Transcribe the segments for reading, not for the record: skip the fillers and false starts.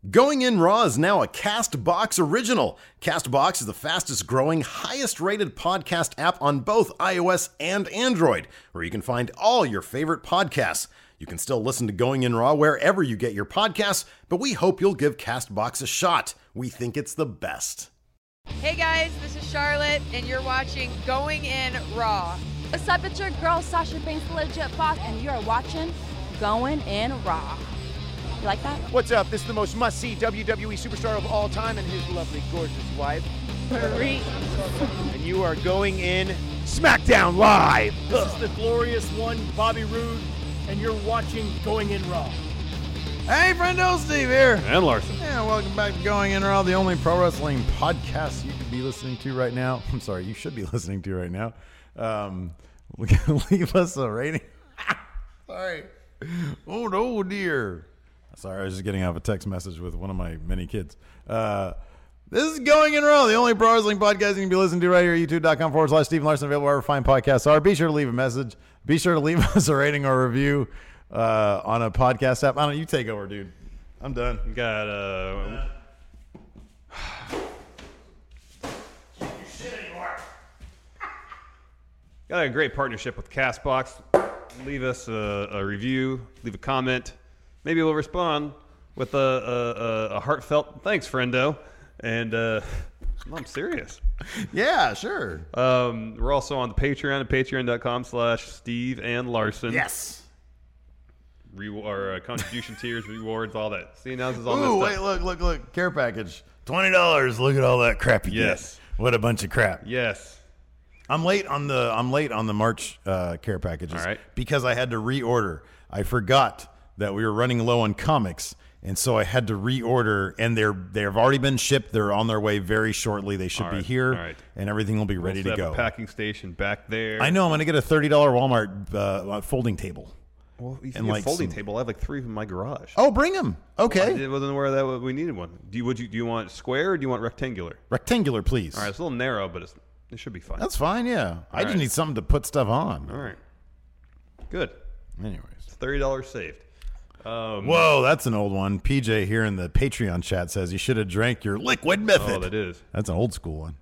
Going In Raw is now a CastBox original. CastBox is the fastest growing, highest rated podcast app on both iOS and Android, where you can find all your favorite podcasts. You can still listen to Going In Raw wherever you get your podcasts, but we hope you'll give CastBox a shot. We think it's the best. Hey guys, this is Charlotte, and you're watching Going In Raw. What's up, it's your girl Sasha Banks, the legit boss, and you're watching Going In Raw. You like that? What's up? This is the most must-see WWE superstar of all time and his lovely, gorgeous wife. Marie. And you are going in SmackDown Live. This is the glorious one, Bobby Roode, and you're watching Going In Raw. Hey, friendo, Steve here. And Larson. Yeah, welcome back to Going In Raw, the only pro wrestling podcast you could be listening to right now. I'm sorry, you should be listening to right now. Leave us a rating. Sorry. Oh, no, dear. Sorry, I was just getting out of a text message with one of my many kids. This is Going In Raw, the only pro wrestling podcast you can be listening to right here at youtube.com/Stephen Larson, available wherever fine podcasts are. Be sure to leave a message. Be sure to leave us a rating or review on a podcast app. I don't know, you take over, dude. I'm done. We got got a great partnership with CastBox. Leave us a review, leave a comment. Maybe we'll respond with a heartfelt thanks, friendo. And I'm serious. Yeah, sure. We're also on the Patreon at patreon.com/Steve and Larson. Yes. Our contribution tiers, rewards, all that. See, now this is all Ooh, messed wait, up. look. Care package. $20. Look at all that crap you Yes. get. What a bunch of crap. Yes. I'm late on the March care packages. All right. Because I had to reorder. I forgot that we were running low on comics, and so I had to reorder, and they've already been shipped. They're on their way very shortly. They should be here, all right. and everything will be ready to We'll go. have a packing station back there. I know. I'm going to get a $30 Walmart folding table. Well, you And can like get a folding some- table. I have like 3 in my garage. Oh, bring them. Okay. I wasn't aware that we needed one. Do you want square or do you want rectangular? Rectangular, please. All right, it's a little narrow, but it should be fine. That's fine, yeah. I just right. need something to put stuff on. All right. Good. Anyways. It's $30 saved. Whoa, that's an old one. PJ here in the Patreon chat says you should have drank your liquid method. Oh, that is. That's an old school one.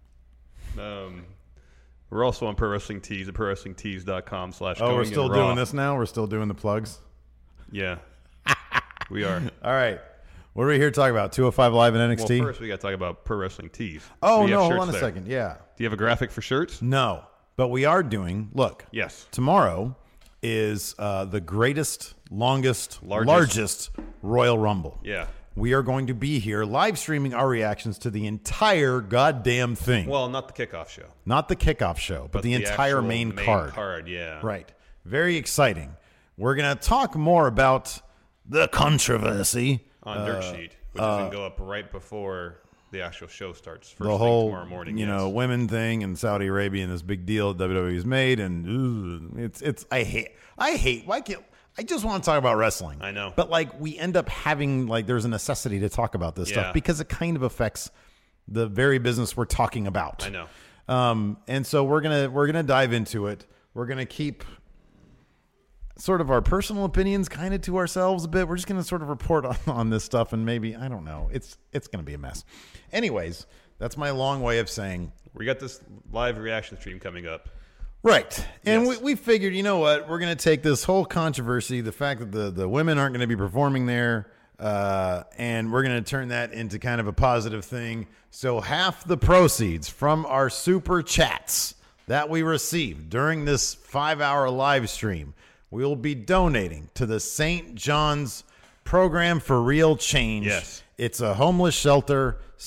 We're also on Pro Wrestling Tees at prowrestlingtees.com/. Oh, we're still doing this now? We're still doing the plugs? Yeah. We are. All right. What are we here to talk about? 205 Live in NXT? Well, first we got to talk about Pro Wrestling Tees. Oh, We have no, hold shirts on a there. second. Yeah. Do you have a graphic for shirts? No, but we are doing, look. Yes. Tomorrow is the greatest, largest Royal Rumble. Yeah. We are going to be here live streaming our reactions to the entire goddamn thing. Well, not the kickoff show. Not the kickoff show, but the entire actual main card. Yeah. Right. Very exciting. We're going to talk more about the controversy. On Dirt Sheet, which is going to go up right before the actual show starts. First The thing whole, tomorrow morning. women thing in Saudi Arabia and this big deal that WWE's made. And I hate, why can't, I just want to talk about wrestling. I know. But like we end up having, like there's a necessity to talk about this Yeah. stuff because it kind of affects the very business we're talking about. I know. And so we're gonna dive into it. We're gonna keep sort of our personal opinions kind of to ourselves a bit. We're just gonna sort of report on this stuff, and maybe I don't know. It's gonna be a mess. Anyways, that's my long way of saying. We got this live reaction stream coming up. Right. And Yes. we figured, you know what? We're going to take this whole controversy, the fact that the women aren't going to be performing there, and we're going to turn that into kind of a positive thing. So half the proceeds from our super chats that we received during this 5-hour live stream, we'll be donating to the St. John's Program for Real Change. Yes. It's a homeless shelter /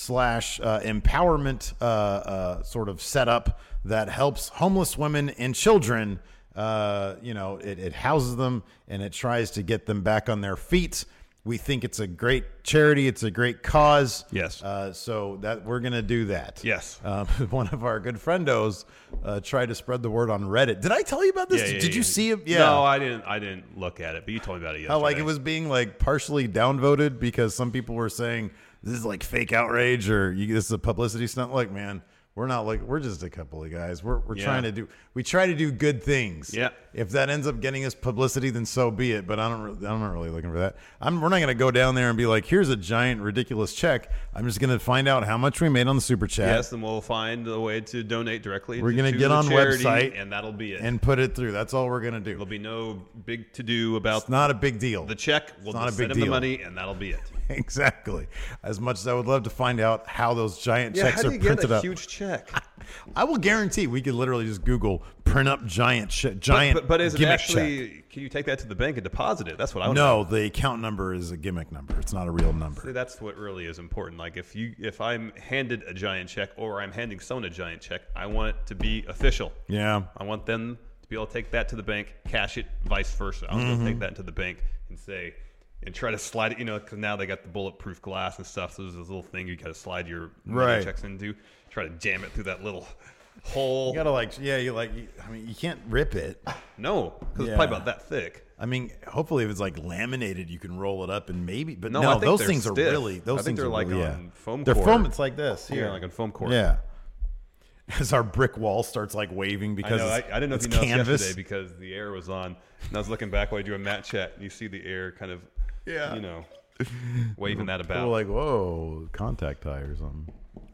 empowerment sort of setup that helps homeless women and children. It houses them and it tries to get them back on their feet. We think it's a great charity. It's a great cause. Yes. So that we're going to do that. Yes. One of our good friendos tried to spread the word on Reddit. Did I tell you about this? Did you see it? Yeah. No, I didn't look at it, but you told me about it yesterday. How like it was being like partially downvoted because some people were saying this is like fake outrage or this is a publicity stunt. Like, man, We're not like we're just a couple of guys. We're trying to do. We try to do good things. Yeah. If that ends up getting us publicity, then so be it. But I'm not really looking for that. We're not going to go down there and be like, here's a giant ridiculous check. I'm just going to find out how much we made on the super chat. Yes, and we'll find a way to donate directly. We're going to to get the on charity, website and that'll be it. and put it through. That's all we're going to do. There'll be no big to do about It's not a big deal. the check. We'll not just a big send him the deal. money, and that'll be it. Exactly. As much as I would love to find out how those giant Yeah, checks how do are you get printed a up. huge check? I will guarantee we could literally just Google print up giant giant But is it gimmick actually? check. Can you take that to the bank and deposit it? That's what I would No, the account number is a gimmick number. It's not a real number. See, that's what really is important. Like if I'm handed a giant check or I'm handing someone a giant check, I want it to be official. Yeah. I want them to be able to take that to the bank, cash it, vice versa. I was going to take that into the bank and say, and try to slide it, because now they got the bulletproof glass and stuff. So there's this little thing you got to slide your money Right. checks into. Try to jam it through that little hole. You gotta you can't rip it. No, because Yeah. it's probably about that thick. I mean, hopefully if it's like laminated, you can roll it up and maybe. But No, no, I think those they're things are stiff. really. Those I think things they're are like really, on foam They're core. foam. It's like this. Here. Yeah, like on foam core. Yeah. As our brick wall starts like waving I because know. I didn't know if you noticed canvas. yesterday because the air was on, and I was looking back while I do a mat chat, and you see the air kind of, waving that about. We're like, whoa, contact tie or something.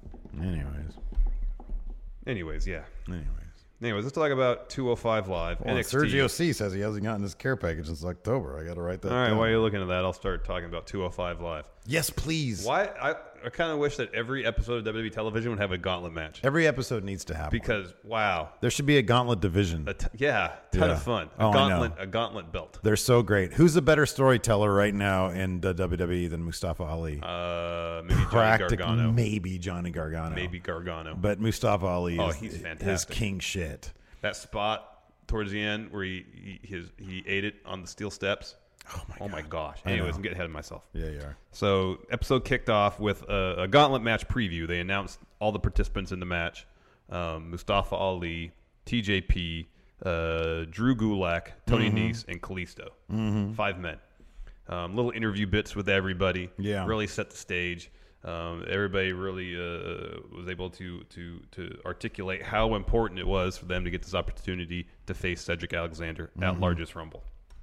Anyways, yeah. Anyways, Let's talk about 205 Live. well, NXT. Sergio C says he hasn't gotten his care package since October. I got to write that All right, down. while you're looking at that, I'll start talking about 205 Live. Yes, please. Why? I kind of wish that every episode of WWE television would have a gauntlet match. Every episode needs to happen. Because, wow. There should be a gauntlet division. Ton Yeah. of fun. Oh, I know. A gauntlet belt. They're so great. Who's a better storyteller right now in WWE than Mustafa Ali? Maybe Johnny Gargano. Maybe Johnny Gargano. Maybe Gargano. But Mustafa Ali he's is fantastic. king shit. That spot towards the end where he ate it on the steel steps. Oh my gosh. Anyways, I'm getting ahead of myself. Yeah, you are. So episode kicked off with a gauntlet match preview. They announced all the participants in the match. Mustafa Ali, TJP, Drew Gulak, Tony Nese, and Kalisto. 5 men. Little interview bits with everybody. Yeah. Really set the stage. Everybody really was able to articulate how important it was for them to get this opportunity to face Cedric Alexander at Largest Rumble.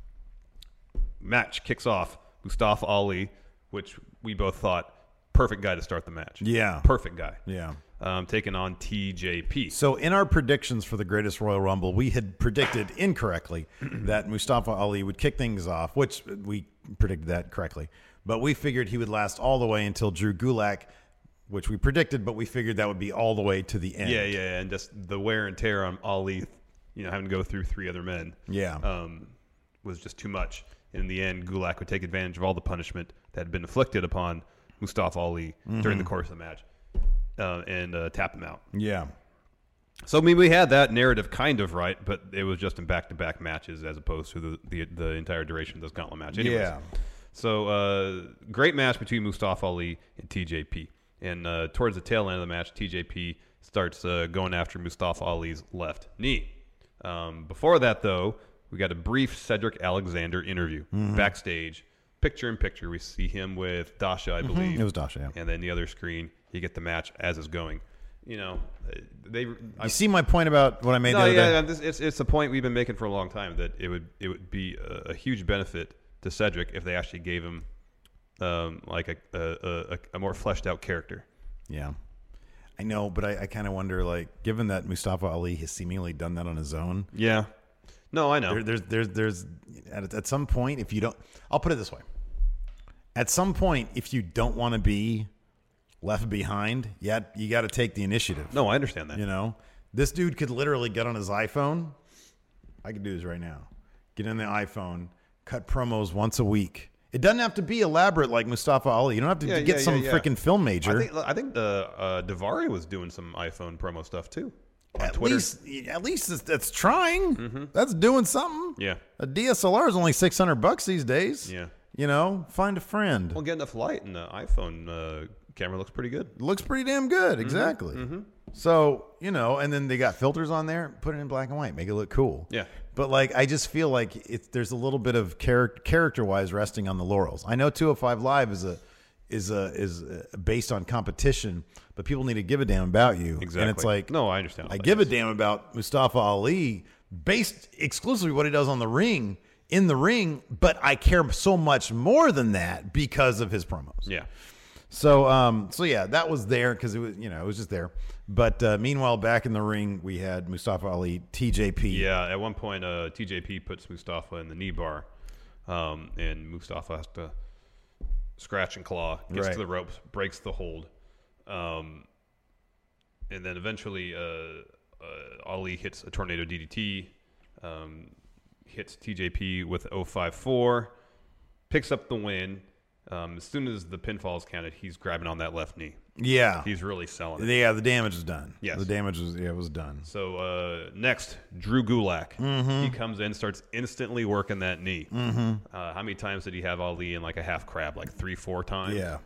Match kicks off. Mustafa Ali, which we both thought perfect guy to start the match. Yeah. Perfect guy. Yeah. Taking on TJP. So in our predictions for the Greatest Royal Rumble, we had predicted incorrectly that Mustafa Ali would kick things off, which we predicted that correctly. But we figured he would last all the way until Drew Gulak, which we predicted, but we figured that would be all the way to the end. Yeah, and just the wear and tear on Ali, having to go through 3 other men. Yeah. Was just too much. In the end, Gulak would take advantage of all the punishment that had been inflicted upon Mustafa Ali during the course of the match and tap him out. Yeah. So, I mean, we had that narrative kind of right, but it was just in back-to-back matches as opposed to the entire duration of this gauntlet match. Anyways, Yeah. So, great match between Mustafa Ali and TJP. And towards the tail end of the match, TJP starts going after Mustafa Ali's left knee. Before that, though, we got a brief Cedric Alexander interview backstage, picture-in-picture. We see him with Dasha, I believe. It was Dasha, yeah. And then the other screen, you get the match as it's going. You see my point about what I made the other day? It's a point we've been making for a long time that it would be a huge benefit to Cedric if they actually gave him like a more fleshed out character. Yeah. I know, but I kind of wonder, like, given that Mustafa Ali has seemingly done that on his own. Yeah. No, I know. There's at some point, if you don't, I'll put it this way. At some point, if you don't want to be left behind, you got to take the initiative. No, I understand that. This dude could literally get on his iPhone. I could do this right now. Get in the iPhone, cut promos once a week. It doesn't have to be elaborate like Mustafa Ali. You don't have to get some freaking film major. I think Daivari was doing some iPhone promo stuff too. On At Twitter. least that's trying. That's doing something. Yeah. A DSLR is only $600 these days. Yeah. Find a friend. Well, get enough light, and the iPhone camera looks pretty good. It looks pretty damn good. Exactly. So, and then they got filters on there. Put it in black and white. Make it look cool. Yeah. But, I just feel like there's a little bit of character-wise resting on the laurels. I know 205 Live is based on competition, but people need to give a damn about you. Exactly. And it's like, no, I understand. I give a damn about Mustafa Ali based exclusively what he does on the ring, in the ring, but I care so much more than that because of his promos. Yeah. So yeah, that was there because it was, it was just there. But meanwhile, back in the ring, we had Mustafa Ali, TJP. Yeah, at one point, TJP puts Mustafa in the knee bar, and Mustafa has to scratch and claw, gets to the ropes, breaks the hold, and then eventually Ali hits a tornado DDT, hits TJP with 054, picks up the win. As soon as the pinfall is counted, he's grabbing on that left knee. Yeah. He's really selling it. Yeah, the damage is done. Yes. The damage was done. So next, Drew Gulak. He comes in, starts instantly working that knee. How many times did he have Ali in like a half crab? Like 3-4 times? Yeah.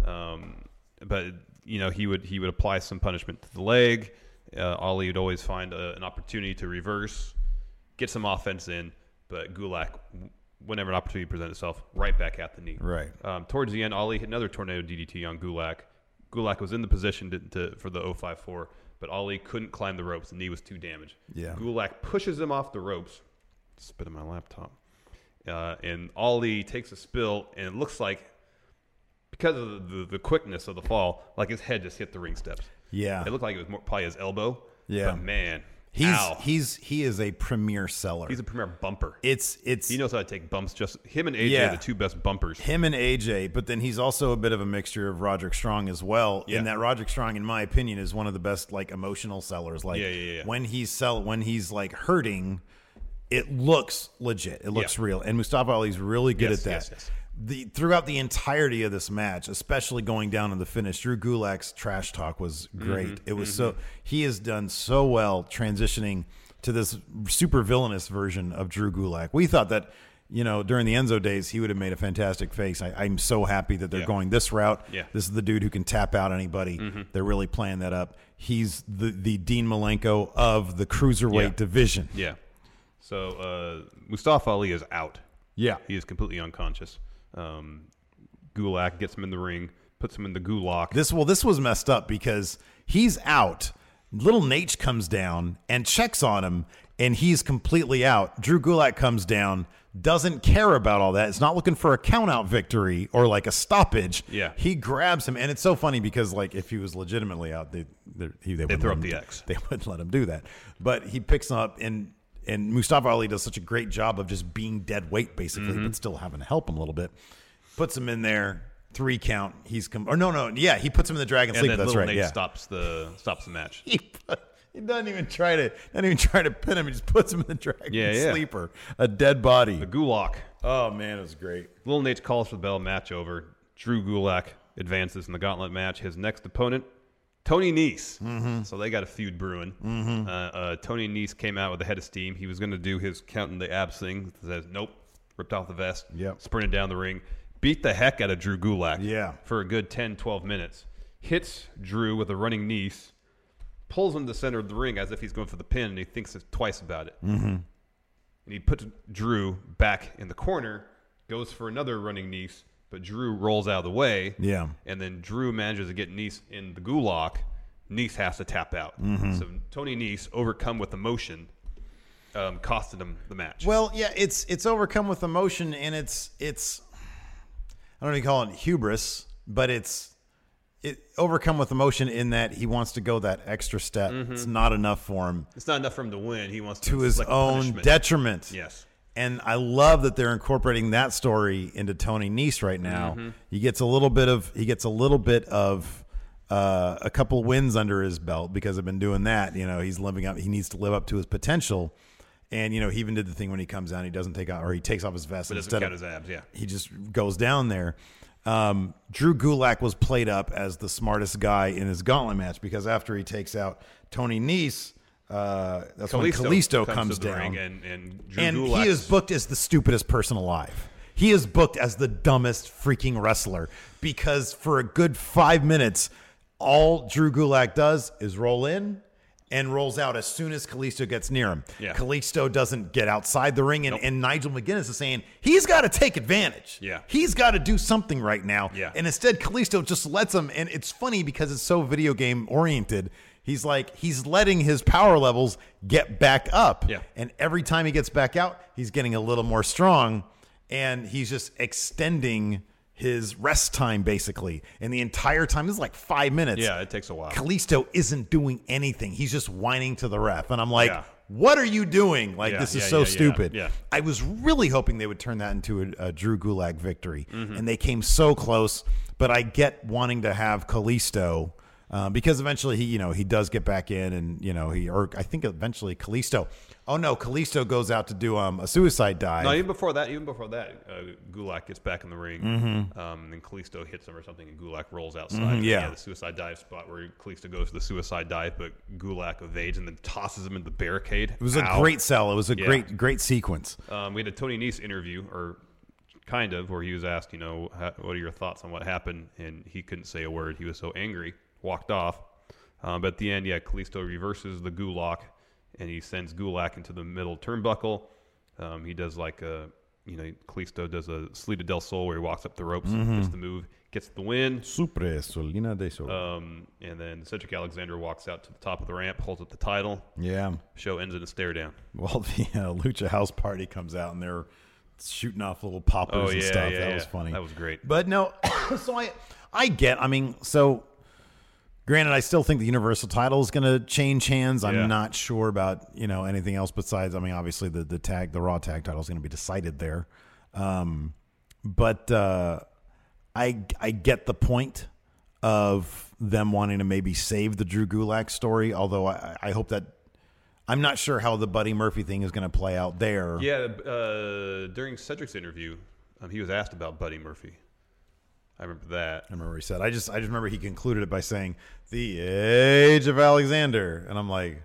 But, he would apply some punishment to the leg. Ali would always find an opportunity to reverse, get some offense in, but Gulak, whenever an opportunity presented itself, right back at the knee. Right. Towards the end, Ali hit another tornado DDT on Gulak. Gulak was in the position for the 054, but Ali couldn't climb the ropes. The knee was too damaged. Yeah. Gulak pushes him off the ropes. Spit in my laptop. And Ali takes a spill, and it looks like, because of the quickness of the fall, like his head just hit the ring steps. Yeah. It looked like it was probably his elbow. Yeah. But man, He is a premier seller. He's a premier bumper. It's he knows how to take bumps. Just him and AJ Yeah. are the two best bumpers. him and AJ, but then he's also a bit of a mixture of Roderick Strong as well. Yeah. In that Roderick Strong, in my opinion, is one of the best like emotional sellers. Like Yeah. when he's like hurting, it looks legit. It looks Yeah. real. And Mustafa Ali's really good Yes, at that. yes, yes. Throughout the entirety of this match, especially going down in the finish, Drew Gulak's trash talk was great. It was he has done so well transitioning to this super villainous version of Drew Gulak. We thought that, during the Enzo days, he would have made a fantastic face. I'm so happy that they're going this route. Yeah. This is the dude who can tap out anybody. They're really playing that up. He's the Dean Malenko of the cruiserweight division. Yeah. So Mustafa Ali is out. Yeah. He is completely unconscious. Gulak gets him in the ring, puts him in the gulak. This was messed up because he's out. Little Nate comes down and checks on him, and he's completely out. Drew Gulak comes down, doesn't care about all that. It's not looking for a count-out victory or like a stoppage. Yeah. He grabs him, and it's so funny because like if he was legitimately out, they wouldn't throw let up him the X. They wouldn't let him do that. But he picks him up, and Mustafa Ali does such a great job of just being dead weight basically, but still having to help him a little bit. Puts him in there, 3 count. He puts him in the Dragon and Sleeper. then That's Little right. Nate Yeah. stops the match. He doesn't even try to pin him. He just puts him in the Dragon Sleeper, a dead body. The gulak. Oh man, it was great. Little Nate calls for the bell. Match over. Drew Gulak advances in the gauntlet match. His next opponent, Tony Nese. So they got a feud brewing. Tony Nese came out with a head of steam. He was going to do his counting the abs thing. Says nope. Ripped off the vest. Yep. Sprinted down the ring. Beat the heck out of Drew Gulak. Yeah. For a good 10-12 minutes. Hits Drew with a running Nese. Pulls him to the center of the ring as if he's going for the pin, and he thinks twice about it. And he puts Drew back in the corner, goes for another running Nese, but Drew rolls out of the way. Yeah. And then Drew manages to get Nese in the gulak. Nese has to tap out. So Tony Nese, overcome with emotion, costed him the match. Well, yeah, it's overcome with emotion, and it's I don't know if you call it hubris, but it's overcome with emotion in that he wants to go that extra step. It's not enough for him. It's not enough for him to win. He wants to his inflict own punishment. detriment. Yes. And I love that they're incorporating that story into Tony Nese right now. He gets a little bit of a couple wins under his belt because I've been doing that. He's living up. He needs to live up to his potential. And he even did the thing when he comes down, he doesn't take out, or he takes off his vest But instead doesn't of count his abs. Yeah. he just goes down there. Drew Gulak was played up as the smartest guy in his gauntlet match because after he takes out Tony Nese, that's when Kalisto comes to the down. ring and Drew And Gulak's- he is booked as the stupidest person alive. He is booked as the dumbest freaking wrestler because for a good 5 minutes, all Drew Gulak does is roll in and rolls out as soon as Kalisto gets near him. Yeah. Kalisto doesn't get outside the ring, and Nigel McGuinness is saying he's got to take advantage. Yeah. He's got to do something right now. Yeah. And instead, Kalisto just lets him, and it's funny because it's so video game oriented. He's letting his power levels get back up. Yeah. And every time he gets back out, he's getting a little more strong, and he's just extending his rest time, basically. And the entire time, this is like 5 minutes. Yeah, it takes a while. Kalisto isn't doing anything. He's just whining to the ref. And I'm like, Yeah. what are you doing? Like, Yeah, this is yeah, so yeah, stupid. yeah. I was really hoping they would turn that into a Drew Gulak victory. Mm-hmm. And they came so close. But I get wanting to have Kalisto because eventually he does get back in, and I think eventually Kalisto. Oh no, Kalisto goes out to do a suicide dive. No, even before that, Gulak gets back in the ring, and then Kalisto hits him or something, and Gulak rolls outside. yeah. The suicide dive spot where Kalisto goes to the suicide dive, but Gulak evades and then tosses him into the barricade. It was a great sell. It was a great sequence. We had a Tony Nese interview, or kind of, where he was asked, what are your thoughts on what happened, and he couldn't say a word. He was so angry, walked off. But at the end, Kalisto reverses the Gulak, and he sends Gulak into the middle turnbuckle. He does Kalisto does a Salida del Sol where he walks up the ropes, gets the move, gets the win. Super Solina de Sol. And then Cedric Alexander walks out to the top of the ramp, holds up the title. Yeah. Show ends in a stare down. Well, the Lucha House Party comes out, and they're shooting off little poppers and stuff. That was funny. That was great. But no, so granted, I still think the Universal title is going to change hands. I'm not sure about, anything else besides, obviously the Raw tag title is going to be decided there. But I get the point of them wanting to maybe save the Drew Gulak story, although I hope that I'm not sure how the Buddy Murphy thing is going to play out there. Yeah, during Cedric's interview, he was asked about Buddy Murphy. I remember that. I remember he said, I just remember he concluded it by saying, the age of Alexander. And I'm like,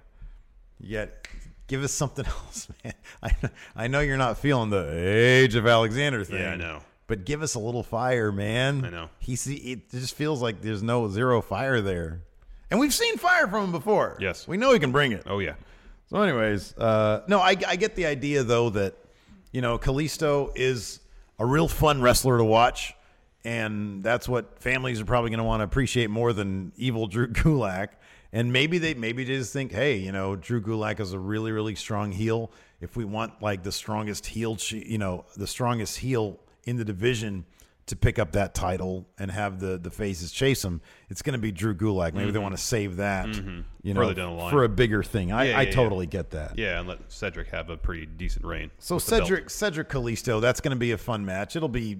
give us something else, man. I know you're not feeling the age of Alexander thing. Yeah, I know. But give us a little fire, man. I know. It just feels like there's zero fire there. And we've seen fire from him before. Yes. We know he can bring it. Oh, yeah. So anyways, I get the idea, though, that, Kalisto is a real fun wrestler to watch. And that's what families are probably going to want to appreciate more than evil Drew Gulak. And maybe they just think, hey, Drew Gulak is a really, really strong heel. If we want like the strongest heel, the strongest heel in the division to pick up that title and have the faces chase him, it's going to be Drew Gulak. Maybe they want to save that, Further down the line. for a bigger thing. I totally get that. Yeah, and let Cedric have a pretty decent reign. So Cedric Kalisto, that's going to be a fun match. It'll be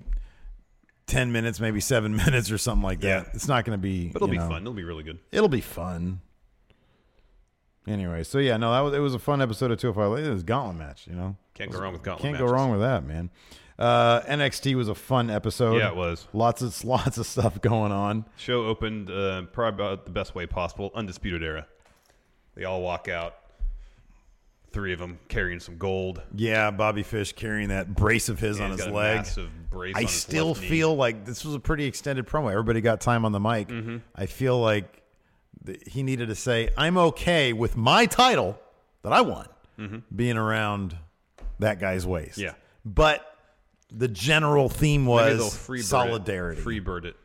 10 minutes, maybe 7 minutes or something like that. Yeah. It's not going to be, But it'll be fun. It'll be really good. It'll be fun. Anyway, so it was a fun episode of 205. It was a gauntlet match, Can't go wrong with gauntlet Can't matches. go wrong with that, man. NXT was a fun episode. Yeah, it was. Lots of stuff going on. Show opened probably about the best way possible. Undisputed Era. They all walk out. 3 of them carrying some gold. Yeah, Bobby Fish carrying that brace of his on He's his got a leg. massive brace I on his still left knee. feel like this was a pretty extended promo. Everybody got time on the mic. Mm-hmm. I feel like he needed to say, I'm okay with my title that I won being around that guy's waist. Yeah. But the general theme Maybe they'll was freebird solidarity. Freebird it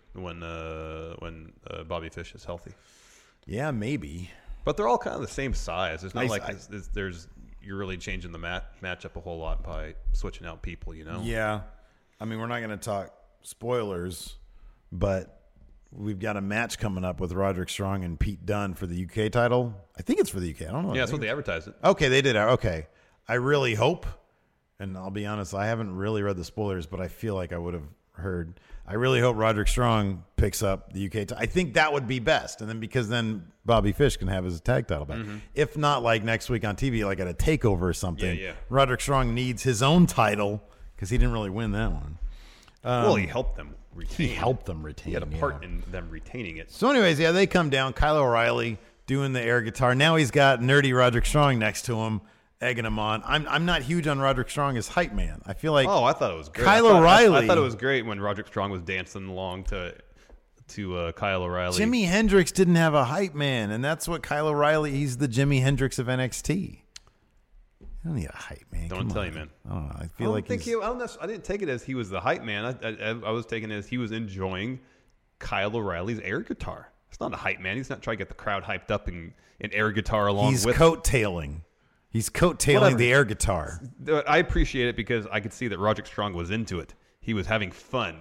when Bobby Fish is healthy. Yeah, maybe. But they're all kind of the same size. It's not I- like you're really changing the matchup a whole lot by switching out people, Yeah. I mean, we're not going to talk spoilers, but we've got a match coming up with Roderick Strong and Pete Dunne for the UK title. I think it's for the UK. I don't know. Yeah, that's what they advertised it. Okay, they did. Okay. I really hope, and I'll be honest, I haven't really read the spoilers, but I feel like I would have heard. I really hope Roderick Strong picks up the UK title. I think that would be best. And then because then Bobby Fish can have his tag title back. If not, like next week on TV, like at a takeover or something. Yeah. Roderick Strong needs his own title because he didn't really win that one. Well, he helped them retain. He helped them retain. He had a part in them retaining it. So anyways, they come down. Kyle O'Reilly doing the air guitar. Now he's got nerdy Roderick Strong next to him, egging him on. I'm not huge on Roderick Strong as hype man. I feel like I thought it was great. Kyle I O'Reilly. thought it was great when Roderick Strong was dancing along to to Kyle O'Reilly. Jimi Hendrix didn't have a hype man, and that's what Kyle O'Reilly. He's the Jimi Hendrix of NXT. You don't need a hype man. Don't tell you, man. I don't know. I feel like he's... I didn't take it as he was the hype man. I was taking it as he was enjoying Kyle O'Reilly's air guitar. It's not a hype man. He's not trying to get the crowd hyped up in air guitar along with. He's coattailing. He's coattailing Whatever. the air guitar. I appreciate it because I could see that Roderick Strong was into it. He was having fun.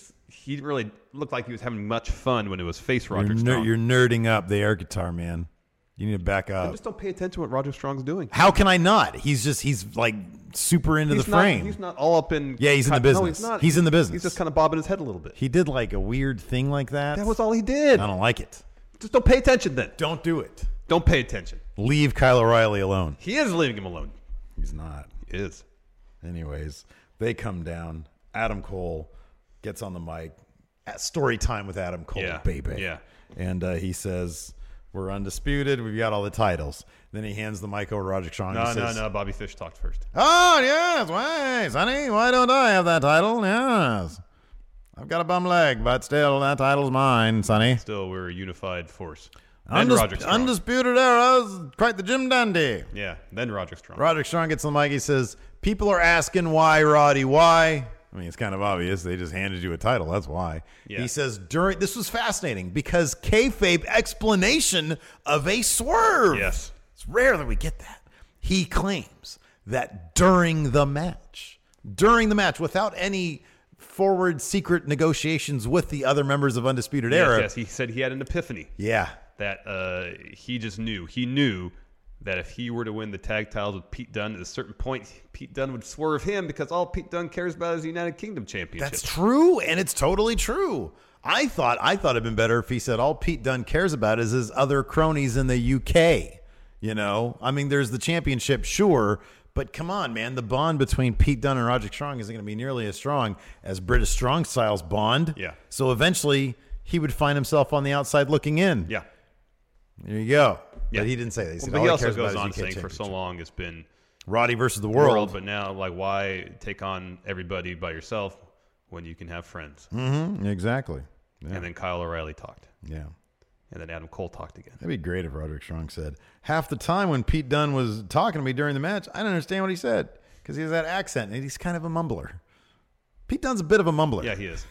He didn't really look like he was having much fun when it was face Roderick Strong. You're nerding up the air guitar, man. You need to back I up. just don't pay attention to what Roderick Strong's doing. How can I not? He's like super into the frame. He's not all up in. Yeah, he's in the business. No, he's not. He's in the business. He's just kind of bobbing his head a little bit. He did like a weird thing like that. That was all he did. I don't like it. Just don't pay attention then. Don't do it. Don't pay attention. Leave Kyle O'Reilly alone. He is leaving him alone. He's not. He is. Anyways, they come down. Adam Cole gets on the mic. At story time with Adam Cole, baby. Yeah. And he says, "We're undisputed. We've got all the titles." Then he hands the mic over to Roderick Strong. No. Bobby Fish talked first. Oh, yes. Why, Sonny? Why don't I have that title? Yes. I've got a bum leg, but still, that title's mine, Sonny. Still, we're a unified force. Then Roderick Strong. Undisputed Era's quite the Jim Dundee. Yeah, then Roderick Strong. Roderick Strong gets on the mic. He says, "People are asking why, Roddy, why?" I mean, it's kind of obvious. They just handed you a title. That's why. Yeah. He says, this was fascinating because kayfabe explanation of a swerve. Yes. It's rare that we get that. He claims that during the match, without any forward secret negotiations with the other members of Undisputed Era. Yes, he said he had an epiphany. Yeah. That he just knew. He knew that if he were to win the tag titles with Pete Dunne, at a certain point, Pete Dunne would swerve him because all Pete Dunne cares about is the United Kingdom Championship. That's true, and it's totally true. I thought it'd been better if he said all Pete Dunne cares about is his other cronies in the UK. You know, I mean, there's the championship, sure, but come on, man, the bond between Pete Dunne and Roderick Strong isn't going to be nearly as strong as British Strong Style's bond. Yeah. So eventually, he would find himself on the outside looking in. Yeah. There you go. Yeah. But he didn't say that. He said But all he he also cares goes about on is UK saying for so championship. long it's been Roddy versus the world. but now, like, why take on everybody by yourself when you can have friends? Mm-hmm. Exactly. Yeah. And then Kyle O'Reilly talked. Yeah. And then Adam Cole talked again. That'd be great if Roderick Strong said, half the time when Pete Dunne was talking to me during the match, I didn't understand what he said because he has that accent and he's kind of a mumbler. Pete Dunne's a bit of a mumbler. Yeah, he is.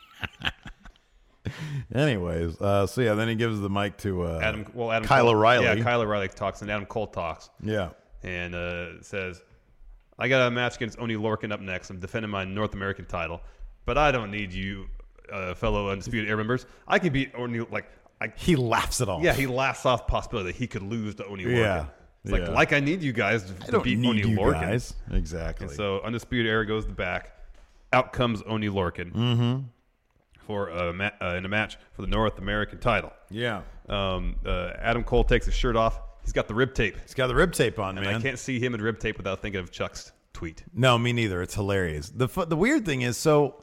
Anyways, then he gives the mic to Adam Kyle Cole, O'Reilly. Yeah, Kyle O'Reilly talks and Adam Cole talks. Yeah. And says, I got a match against Oney Lorcan up next. I'm defending my North American title, but I don't need you, fellow Undisputed Era members. I can beat Oney. He laughs it off. Yeah, he laughs off the possibility that he could lose to Oney Lorcan. Yeah. It's like I need you guys to beat Oney Lorcan. Guys. Exactly. And so Undisputed Era goes to the back. Out comes Oney Lorcan for in a match for the North American title. Yeah. Adam Cole takes his shirt off. He's got the rib tape. He's got the rib tape on, And man. I can't see him in rib tape without thinking of Chuck's tweet. No, me neither. It's hilarious. The weird thing is, so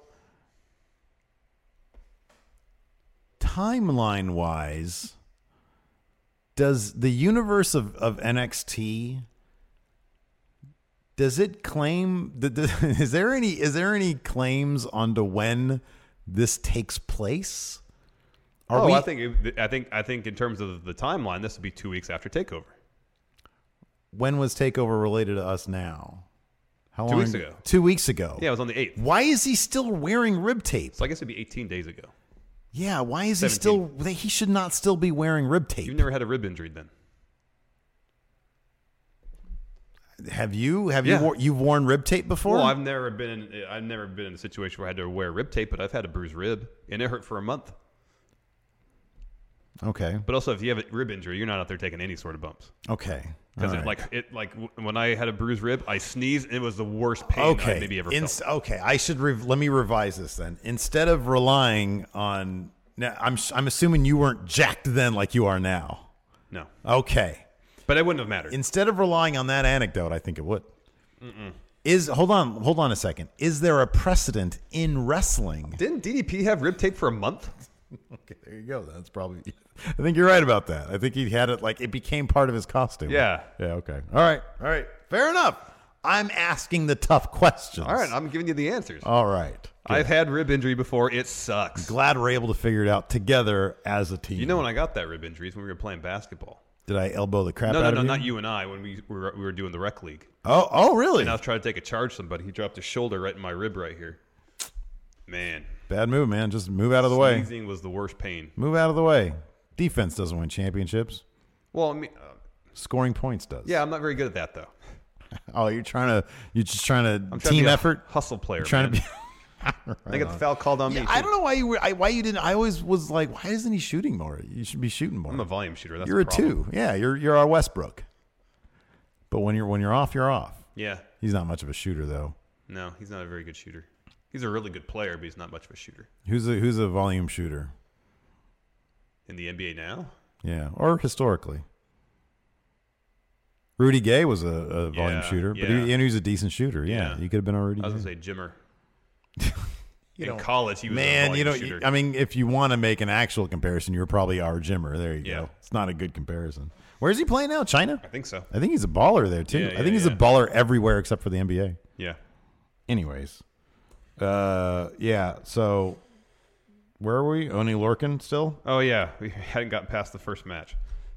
timeline-wise, does the universe of NXT, does it claim is there any claims onto when this takes place? I think in terms of the timeline, this would be 2 weeks after TakeOver. When was TakeOver related to us now? How 2 long? weeks ago. 2 weeks ago. Yeah, it was on the 8th. Why is he still wearing rib tape? So I guess it'd be 18 days ago. Yeah, why is 17. he should not still be wearing rib tape? You've never had a rib injury then. Have you? Yeah. You've worn rib tape before? Well, I've never been in a situation where I had to wear rib tape, but I've had a bruised rib, and it hurt for a month. Okay. But also, if you have a rib injury, you're not out there taking any sort of bumps. Okay. Because All right. when I had a bruised rib, I sneezed, and it was the worst pain Okay. I maybe ever felt. Okay. I should let me revise this then. Instead of relying on, now I'm assuming you weren't jacked then like you are now. No, Okay. but it wouldn't have mattered. Instead of relying on that anecdote, I think it would. Hold on a second. Is there a precedent in wrestling? Didn't DDP have rib tape for a month? Okay, there you go. That's probably. I think you're right about that. I think he had it like it became part of his costume. Yeah. Yeah. Okay. All right. Fair enough. I'm asking the tough questions. All right, I'm giving you the answers. All right. Good. I've had rib injury before. It sucks. Glad we're able to figure it out together as a team. You know when I got that rib injury is when we were playing basketball. Did I elbow the crap No, out of you? not you and I. When we were doing the rec league, Oh, really? and I was trying to take a charge somebody. He dropped his shoulder right in my rib right here. Man, Bad move, man. Just move out of the way. sneezing was the worst pain. Move out of the way. Defense doesn't win championships. Well, I mean, Scoring points does. yeah, I'm not very good at that though. Oh, you're just trying to I'm trying team to be a effort. hustle player. You're trying man. to be. I got the foul called on me. I too. don't know why you didn't. I always was like, why isn't he shooting more? You should be shooting more. I'm a volume shooter. That's You're a the problem. 2. Yeah, you're our Westbrook. But when you're off, you're off. Yeah. He's not much of a shooter though. No, he's not a very good shooter. He's a really good player, but he's not much of a shooter. Who's a volume shooter? In the NBA now? Yeah, or historically. Rudy Gay was a volume Yeah, shooter, but yeah. he was a decent shooter. Yeah, Yeah. he could have been a Rudy I was Gay. going to say Jimmer. You In don't- college, he was a Man, volume you know, shooter. I mean, if you want to make an actual comparison, you're probably our Jimmer. There you Yeah. go. It's not a good comparison. Where's he playing now? China? I think so. I think he's a baller there too. Yeah, I think he's yeah. a baller everywhere except for the NBA. Yeah. Anyways, yeah. So where are we? Oni Lorcan still? Oh, yeah. We hadn't gotten past the first match.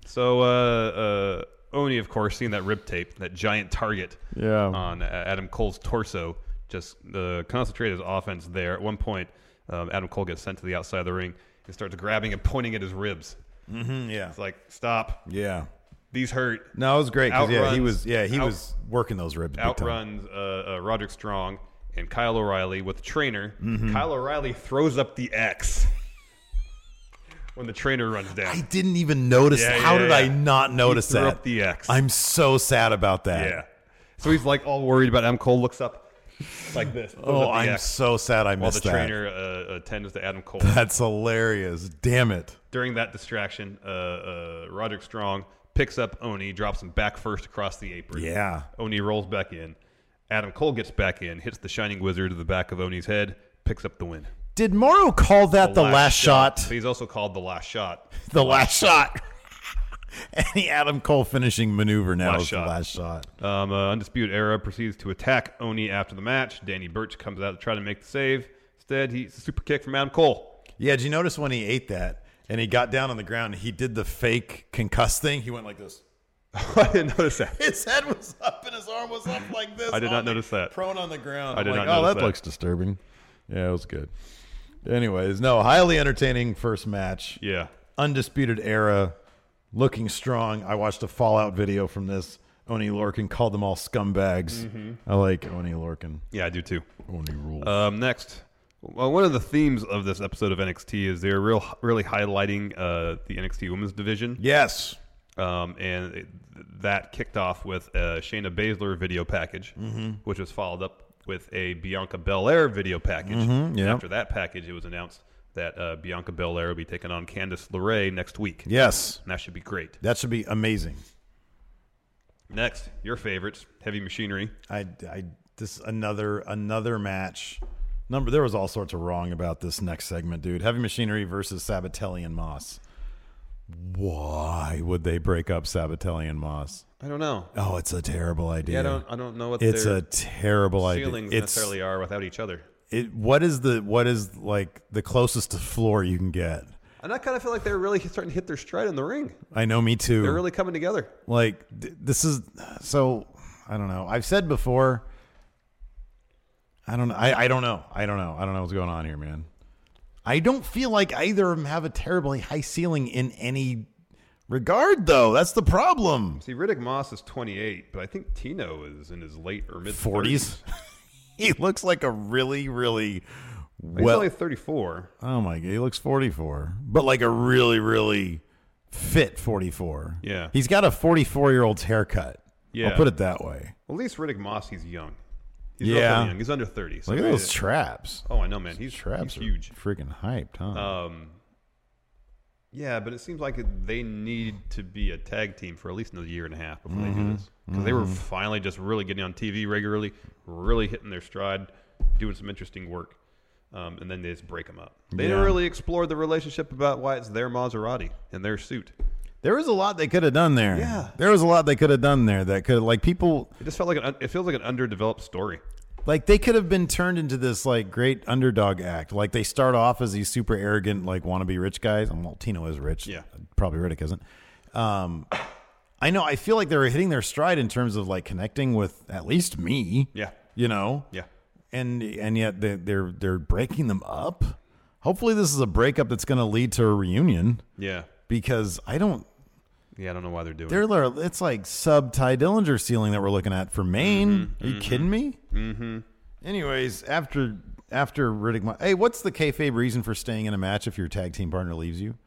So, Oni, of course, seeing that rib tape, that giant target Yeah. on Adam Cole's torso, just concentrated his offense there. At one point, Adam Cole gets sent to the outside of the ring and starts grabbing and pointing at his ribs. Yeah. It's like, stop. Yeah. These hurt. No, it was great because he Outruns- was working those ribs. big time. Outruns Roderick Strong and Kyle O'Reilly with the trainer. Mm-hmm. Kyle O'Reilly throws up the X when the trainer runs down. I didn't even notice. Yeah, How yeah, did yeah. I not notice He threw that? up the X. I'm so sad about that. Yeah. So he's like all worried about Adam Cole. Looks up like this. throws Oh, up the I'm X so sad I while missed the that. trainer attends to Adam Cole. That's hilarious. Damn it. During that distraction, Roderick Strong picks up Oni, drops him back first across the apron. Yeah. Oni rolls back in. Adam Cole gets back in, hits the Shining Wizard to the back of Oni's head, picks up the win. Did Morrow call that the last shot? But he's also called the last shot. The last shot. Any Adam Cole finishing maneuver now Last is shot. the last shot. Undisputed Era proceeds to attack Oni after the match. Danny Burch comes out to try to make the save. Instead, he eats a super kick from Adam Cole. Yeah, did you notice when he ate that and he got down on the ground, he did the fake concuss thing? He went like this. I didn't notice that. His head was up and his arm was up like this. I did not on the- notice that. Prone on the ground. I I'm did like, not notice that that. looks disturbing. Yeah, it was good. Anyways, no, highly entertaining first match. Yeah. Undisputed Era, looking strong. I watched a Fallout video from this. Oni Lorcan called them all scumbags. Mm-hmm. I like Oni Lorcan. Yeah, I do too. Oni rules. Next, well, one of the themes of this episode of NXT is they're really highlighting the NXT Women's Division. Yes. That kicked off with a Shayna Baszler video package, Mm-hmm. which was followed up with a Bianca Belair video package. Mm-hmm, yeah. After that package, it was announced that Bianca Belair will be taking on Candice LeRae next week. Yes. And that should be great. That should be amazing. Next, your favorites, Heavy Machinery. This another match. There was all sorts of wrong about this next segment, dude. Heavy Machinery versus Sabatelli and Moss. Why would they break up Sabatelli and Moss? I don't know. Oh, it's a terrible idea. Yeah, I don't know what It's their a terrible idea. ceilings necessarily are without each other. What is like the closest to floor you can get? And I kind of feel like they're really starting to hit their stride in the ring. I know, me too. They're really coming together. Like this is so. I don't know. I've said before. I don't know. I don't know. I don't know what's going on here, man. I don't feel like either of them have a terribly high ceiling in any regard, though. That's the problem. See, Riddick Moss is 28, but I think Tino is in his late or mid 40s. He looks like a really, really He's only 34. Oh my god, he looks 44, but like a really, really fit 44. Yeah. He's got a 44-year-old's haircut. Yeah. I'll put it that way. Well, at least Riddick Moss, he's young. He's Yeah. relatively young. He's under 30. So Look at maybe- those traps. Oh, I know, man. He's Traps he's huge. are freaking hyped, huh? Yeah, but it seems like they need to be a tag team for at least another year and a half before they do this. Because they were finally just really getting on TV regularly, really hitting their stride, doing some interesting work. And then they just break them up. They Yeah. didn't really explore the relationship about why it's their Maserati and their suit. There was a lot they could have done there. Yeah. There was a lot they could have done there that could, like, people, It just felt like it feels like an underdeveloped story. like, they could have been turned into this, like, great underdog act. Like, they start off as these super arrogant, like, wannabe rich guys. Well, Tino is rich. Yeah. Probably Riddick isn't. I know. I feel like they were hitting their stride in terms of, like, connecting with at least me. Yeah. You know? Yeah. And yet they're breaking them up. Hopefully this is a breakup that's going to lead to a reunion, Yeah. because I don't know why they're doing it. it's like sub Ty Dillinger ceiling that we're looking at for Maine. Are you kidding me? Mm-hmm. Anyways, after Riddick, hey, what's the kayfabe reason for staying in a match if your tag team partner leaves you?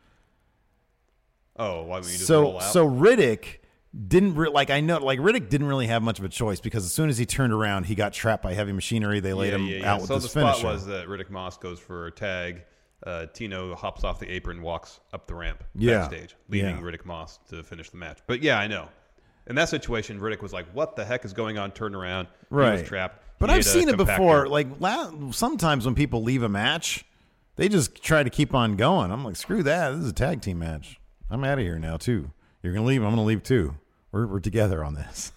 Oh, why don't you just roll out? So Riddick didn't Riddick didn't really have much of a choice, because as soon as he turned around, he got trapped by heavy machinery. They laid him out with so this the spot finisher. was that Riddick Moss goes for a tag. Tino hops off the apron, walks up the ramp backstage, leaving Riddick Moss to finish the match. But yeah, I know. In that situation, Riddick was like, "What the heck is going on?" Turned around, right? He was trapped. But He I've had a seen it before. compactor. Like sometimes when people leave a match, they just try to keep on going. I'm like, screw that. This is a tag team match. I'm out of here now too. You're gonna leave. I'm gonna leave too. We're together on this.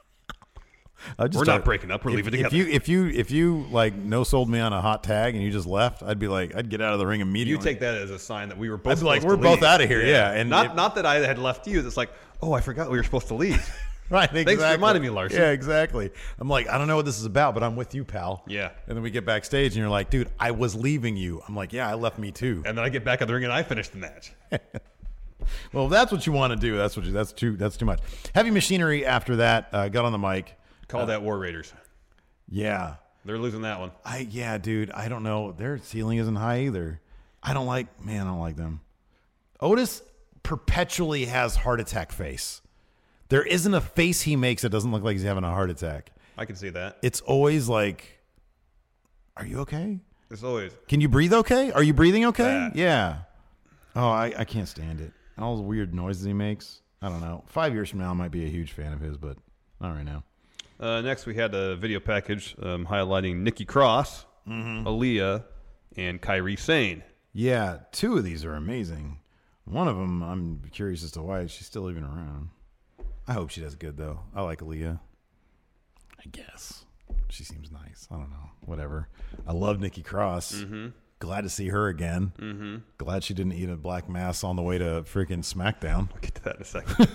We're not breaking up. We're leaving together. If you like no sold me on a hot tag and you just left, I'd be like, I'd get out of the ring immediately. You take that as a sign that we were both. I'd be like, supposed we're to both leave. out of here. Yeah, and not that I had left you. It's like, oh, I forgot we were supposed to leave. right. Exactly. Thanks for reminding me, Larson. Yeah, exactly. I'm like, I don't know what this is about, but I'm with you, pal. Yeah. And then we get backstage, and you're like, dude, I was leaving you. I'm like, yeah, I left me too. And then I get back in the ring and I finish the match. Well, if that's what you want to do. That's too much. Heavy Machinery after that got on the mic. Call that War Raiders. Yeah. They're losing that one. Dude, I don't know. Their ceiling isn't high either. I don't like them. Otis perpetually has heart attack face. There isn't a face he makes that doesn't look like he's having a heart attack. I can see that. It's always like, are you okay? It's always. Can you breathe okay? Are you breathing okay? That. Yeah. Oh, I can't stand it. All the weird noises he makes. I don't know. 5 years from now, I might be a huge fan of his, but not right now. Next, we had a video package highlighting Nikki Cross, Aaliyah, and Kairi Sane. Yeah, two of these are amazing. One of them, I'm curious as to why she's still even around. I hope she does good, though. I like Aaliyah. I guess. She seems nice. I don't know. Whatever. I love Nikki Cross. Mm-hmm. Glad to see her again. Mm-hmm. Glad she didn't eat a black mass on the way to freaking SmackDown. I'll get to that in a second.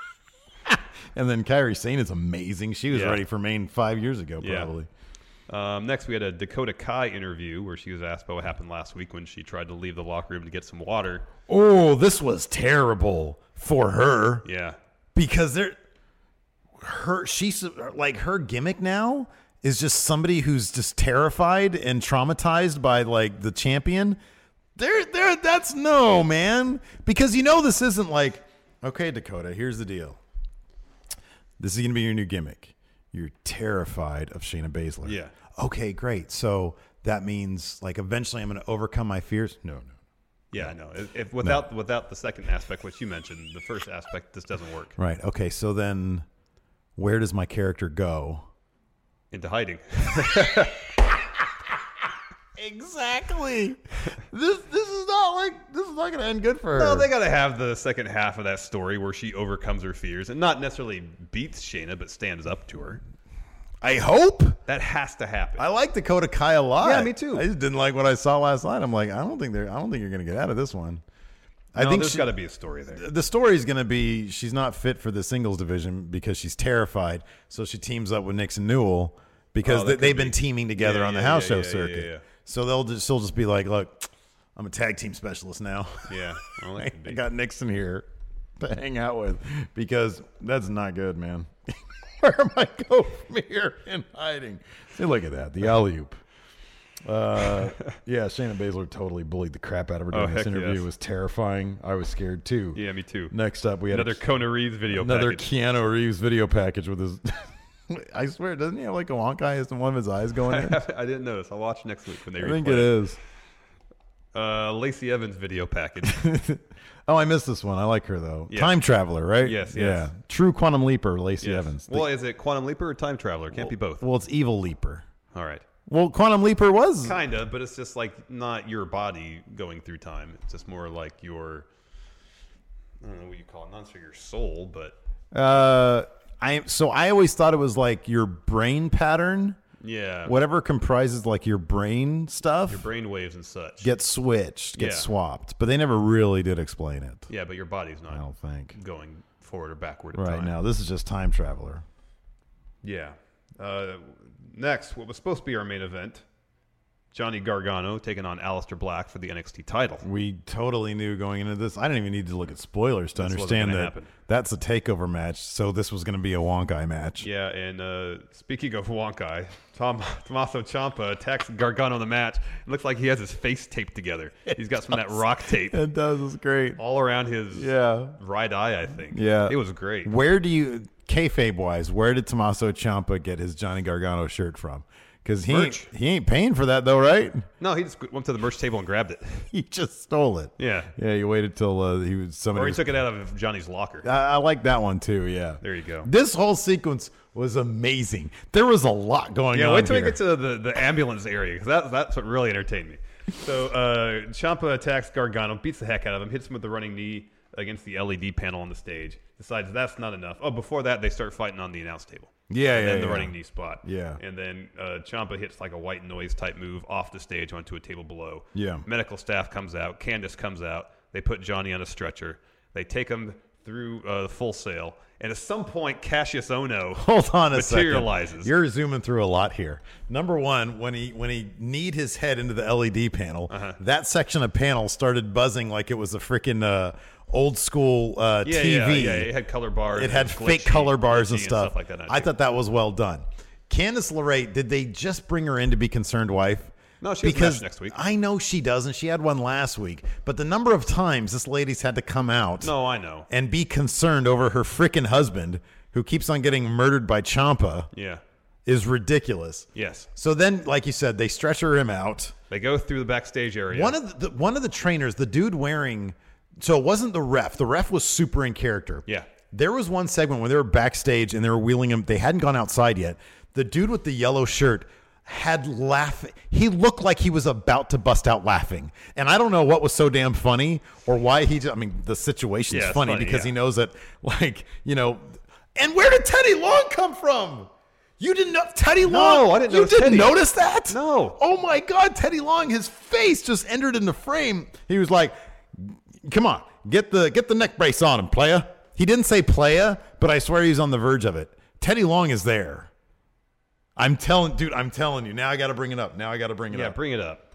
And then Kairi Sane is amazing. She was ready for Maine 5 years ago, probably. Next, we had a Dakota Kai interview where she was asked about what happened last week when she tried to leave the locker room to get some water. Oh, this was terrible for her. Yeah. Because she's like, her gimmick now is just somebody who's just terrified and traumatized by like the champion. That's no, man. Because this isn't like, okay, Dakota, here's the deal. This is going to be your new gimmick. You're terrified of Shayna Baszler. Yeah. Okay, great. So that means like eventually I'm going to overcome my fears. No. Yeah, I know. If without the second aspect, which you mentioned, the first aspect, this doesn't work. Right. Okay. So then where does my character go? Into hiding. Exactly. This is not going to end good for her. No, they got to have the second half of that story where she overcomes her fears and not necessarily beats Shayna, but stands up to her. I hope. That has to happen. I like Dakota Kai a lot. Yeah, me too. I just didn't like what I saw last night. I'm like, I don't think you're going to get out of this one. I think there's got to be a story there. The story is going to be she's not fit for the singles division because she's terrified. So she teams up with Nixon Newell because they've been teaming together on the house show circuit. Yeah. So she'll just be like, look, I'm a tag team specialist now. Yeah. Well, I got Nixon here to hang out with because that's not good, man. Where am I go from here in hiding? See, look at that. The alley-oop. Yeah, Shayna Baszler totally bullied the crap out of her during this interview. Yes. It was terrifying. I was scared too. Yeah, me too. Next up, we had another Kona Reeves video another package. Keanu Reeves video package with his... I swear, doesn't he have like a wonk eye as one of his eyes going in? I didn't notice. I'll watch next week when they replay. I think it is. Lacey Evans video package. Oh, I missed this one. I like her though. Yes. Time Traveler, right? Yes. Yeah. True Quantum Leaper, Lacey Yes. Evans. Well, is it Quantum Leaper or Time Traveler? Can't be both. Well, it's Evil Leaper. All right. Well, Quantum Leaper was Kind of, but it's just like not your body going through time. It's just more like your I don't know what you call it, not for your soul, but I always thought it was like your brain pattern. yeah, Whatever comprises like your brain stuff your brain waves and such. gets switched, gets Yeah. swapped. But they never really did explain it. Yeah, but your body's I not don't think. going forward or backward. In Right time. now, this is just Time Traveler. Yeah. Next, what was supposed to be our main event, Johnny Gargano taking on Aleister Black for the NXT title. We totally knew going into this. I didn't even need to look at spoilers to This wasn't understand gonna that happen. that's a takeover match. So this was going to be a Wonkai match. Yeah, and speaking of Wonkai, Tommaso Ciampa attacks Gargano in the match. It looks like he has his face taped together. He's got some of that rock tape It does. It's great. all around his right eye, I think. Yeah. It was great. Where do you, kayfabe wise, where did Tommaso Ciampa get his Johnny Gargano shirt from? Because Merch. he ain't paying for that though, right? No, he just went to the merch table and grabbed it. He just stole it. Yeah. Yeah, he waited till he was somebody. Or he was- took it out of Johnny's locker. I like that one too. Yeah. There you go. This whole sequence was amazing. There was a lot going Yeah, on. wait till we here. get to the ambulance area, because that's what really entertained me. So Ciampa attacks Gargano, beats the heck out of him, hits him with the running knee against the LED panel on the stage. Decides that's not enough. Oh, before that, they start fighting on the announce table. Yeah, and yeah, then the yeah. running knee spot. Yeah. And then Ciampa hits like a white noise type move off the stage onto a table below. Yeah. Medical staff comes out. Candace comes out. They put Johnny on a stretcher. They take him through the Full Sail. And at some point, Cassius Ohno Hold on a materializes. second. You're zooming through a lot here. Number one, when he kneed his head into the LED panel, that section of panel started buzzing like it was a freaking old school TV. Yeah. It had color bars. It had was fake glitchy- color bars glitchy and stuff. like that. I thought that was well done. Candice LeRae, did they just bring her in to be concerned wife? No, she has a match next week. I know she doesn't. She had one last week. But the number of times this lady's had to come out No, I know. and be concerned over her freaking husband who keeps on getting murdered by Ciampa Yeah. is ridiculous. Yes. So then, like you said, they stretcher him out. They go through the backstage area. One of the trainers, the dude wearing, so it wasn't the ref. The ref was super in character. Yeah. There was one segment when they were backstage and they were wheeling him. They hadn't gone outside yet. The dude with the yellow shirt had laughing. He looked like he was about to bust out laughing. And I don't know what was so damn funny or why he just, I mean, the situation's Yeah, it's funny funny, because yeah. he knows that, like, you know, and where did Teddy Long come from? You didn't know Teddy Long? No, I didn't You notice didn't Teddy. notice that? No. Oh my God, Teddy Long, his face just entered in the frame. He was like, come on, get the neck brace on him, playa. He didn't say playa, but I swear he was on the verge of it. Teddy Long is there. I'm telling you. Now I got to bring it up. Yeah, bring it up.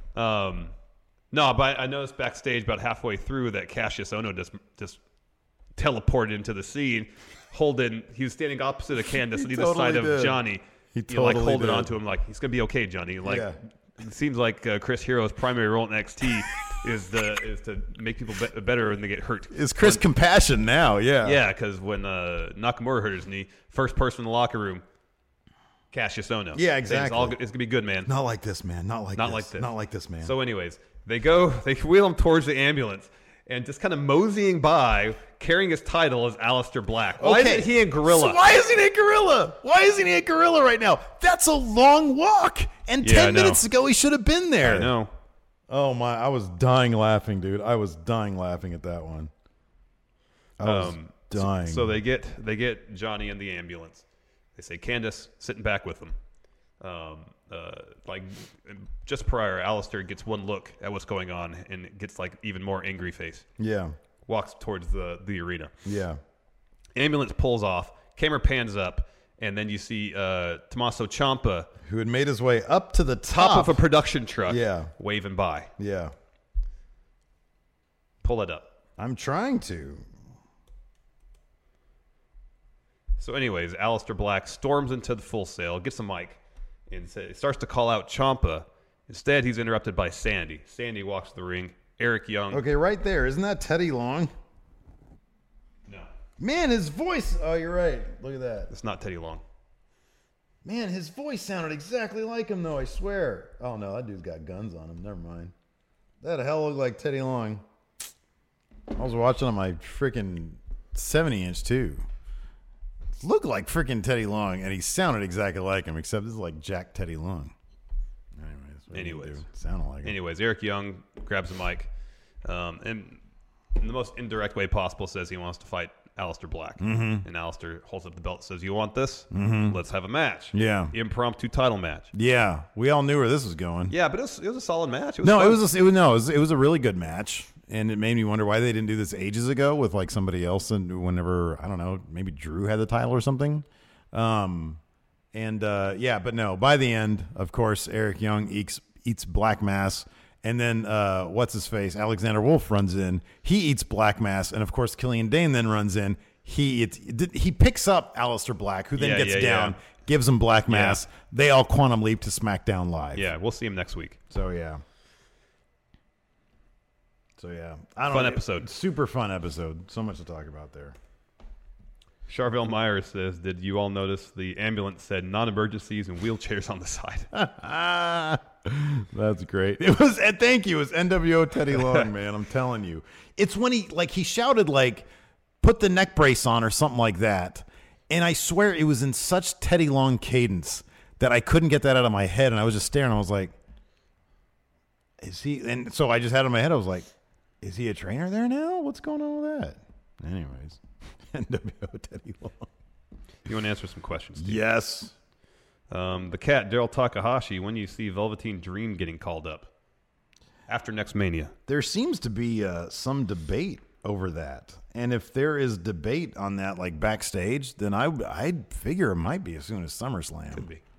No, but I noticed backstage about halfway through that Cassius Ohno just teleported into the scene. He was standing opposite of Candace on either totally side of did. Johnny. He like totally holding did. onto him like he's gonna be okay, Johnny. Like Yeah. it seems like Chris Hero's primary role in NXT is to make people better when they get hurt. Is Chris Compassion now? Yeah. Yeah, because when Nakamura hurt his knee, first person in the locker room, Cassius Ohno. Yeah, Saying exactly. It's gonna be good, man. Not like this, man. Not like this. Not like this, man. So, anyways, they wheel him towards the ambulance, and just kind of moseying by, carrying his title is Aleister Black. Why isn't he in Gorilla? So why isn't he in Gorilla? Why isn't he in Gorilla right now? That's a long walk. And Yeah, I 10 know. minutes ago, he should have been there. I know. Oh, my. I was dying laughing, dude. I was dying laughing at that one. I was dying. So they get Johnny in the ambulance. They say, Candace, sitting back with them. Like just prior, Aleister gets one look at what's going on and gets like even more angry face. Yeah. Walks towards the arena. Yeah. Ambulance pulls off. Camera pans up, and then you see Tommaso Ciampa, Who had made his way up to the top of a production truck, Yeah. waving by. Yeah. Pull it up. I'm trying to. So, anyways, Aleister Black storms into the Full Sail, gets a mic, and starts to call out Ciampa. Instead, he's interrupted by Sandy. Sandy walks to the ring. Eric Young. Okay, right there. Isn't that Teddy Long? No, Man, his voice. Oh, you're right. Look at that. it's not Teddy Long. Man, his voice sounded exactly like him, though, I swear. Oh, no, that dude's got guns on him. Never mind. That hell looked like Teddy Long. I was watching on my freaking 70-inch, too. Looked like freaking Teddy Long, and he sounded exactly like him, except this is like Jack Teddy Long. Anyways. What do you do? Sounded like him. Anyways, Eric Young grabs the mic, and in the most indirect way possible, says he wants to fight Aleister Black. Mm-hmm. And Aleister holds up the belt and says, you want this? Mm-hmm. Let's have a match. Yeah. Impromptu title match. Yeah. We all knew where this was going. Yeah, but it was a solid match. It was a really good match. And it made me wonder why they didn't do this ages ago with like somebody else. And whenever, I don't know, maybe Drew had the title or something. But no, by the end, of course, Eric Young eats Black Mass. And then, what's his face? Alexander Wolf runs in. He eats Black Mass, and of course, Killian Dane then runs in. He picks up Aleister Black, who then gets down, gives him Black Mass. Yeah. They all quantum leap to SmackDown Live. Yeah, we'll see him next week. So yeah. Fun episode. Super fun episode. So much to talk about there. Charvel Myers says, did you all notice the ambulance said non-emergencies and wheelchairs on the side? That's great. It was, thank you. It was NWO Teddy Long, man. I'm telling you. It's when he shouted like, put the neck brace on or something like that. And I swear it was in such Teddy Long cadence that I couldn't get that out of my head. And I was just staring. I was like, is he? And so I just had it in my head. I was like, is he a trainer there now? What's going on with that? Anyways. NWO Teddy Long. You want to answer some questions, Steve? Yes. The cat, Daryl Takahashi, when you see Velveteen Dream getting called up after next Mania? There seems to be some debate over that. And if there is debate on that, like backstage, then I'd figure it might be as soon as SummerSlam. Could be.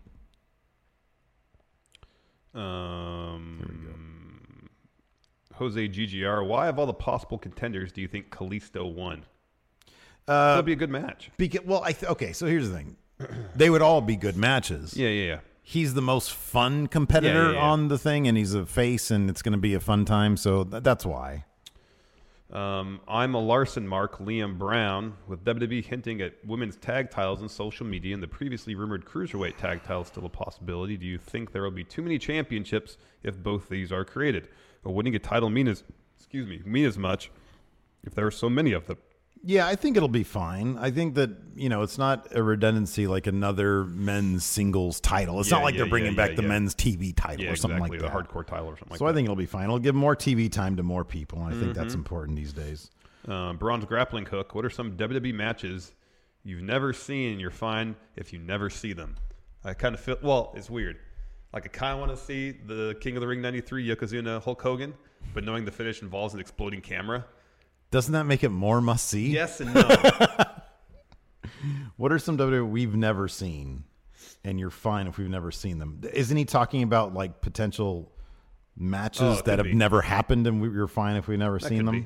Here we go. Jose GGR, why of all the possible contenders do you think Kalisto won? That'll be a good match. Okay, so here's the thing. They would all be good matches. Yeah. He's the most fun competitor on the thing, and he's a face, and it's going to be a fun time, so that's why. I'm a Larson Mark, Liam Brown, with WWE hinting at women's tag titles in social media and the previously rumored Cruiserweight tag title still a possibility. Do you think there will be too many championships if both these are created? Or winning a title mean as much if there are so many of them? Yeah, I think it'll be fine. I think that, it's not a redundancy like another men's singles title. It's not like they're bringing back the men's TV title or something like that. The hardcore title or something like that. So I think it'll be fine. It'll give more TV time to more people, and I think that's important these days. Bronze Grappling Hook, what are some WWE matches you've never seen and you're fine if you never see them? I kind of feel, it's weird. Like, I kind of want to see the King of the Ring 93, Yokozuna, Hulk Hogan, but knowing the finish involves an exploding camera. Doesn't that make it more must-see? Yes and no. What are some WWE we've never seen, and you're fine if we've never seen them? Isn't he talking about, like, potential matches that have never happened, and we're fine if we've never seen them?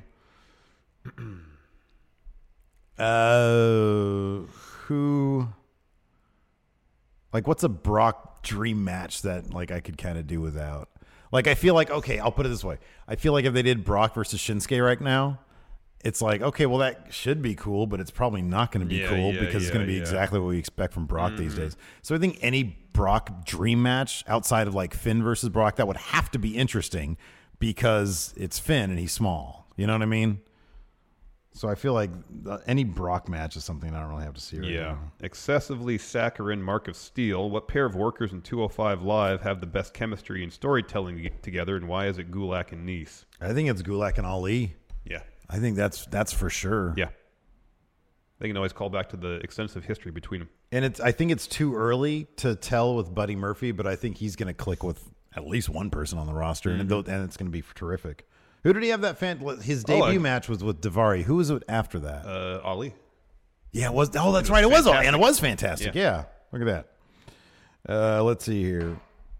Who... Like, what's a Brock dream match that, like, I could kind of do without? Like, I feel like, okay, I'll put it this way. I feel like if they did Brock versus Shinsuke right now, it's like, okay, well, that should be cool, but it's probably not going to be cool because it's going to be exactly what we expect from Brock these days. So I think any Brock dream match outside of, like, Finn versus Brock, that would have to be interesting because it's Finn and he's small. You know what I mean? So I feel like any Brock match is something I don't really have to see right now. Excessively saccharine Mark of Steel. What pair of workers in 205 Live have the best chemistry and storytelling together, and why is it Gulak and Nice? I think it's Gulak and Ali. Yeah. I think that's for sure. Yeah. They can always call back to the extensive history between them. And I think it's too early to tell with Buddy Murphy, but I think he's going to click with at least one person on the roster, and it's going to be terrific. Who did he have that his debut match was with Daivari. Who was it after that? Ali. Yeah, it was. Oh, that's right. It was Ali, and it was fantastic. Yeah. Look at that. Let's see here.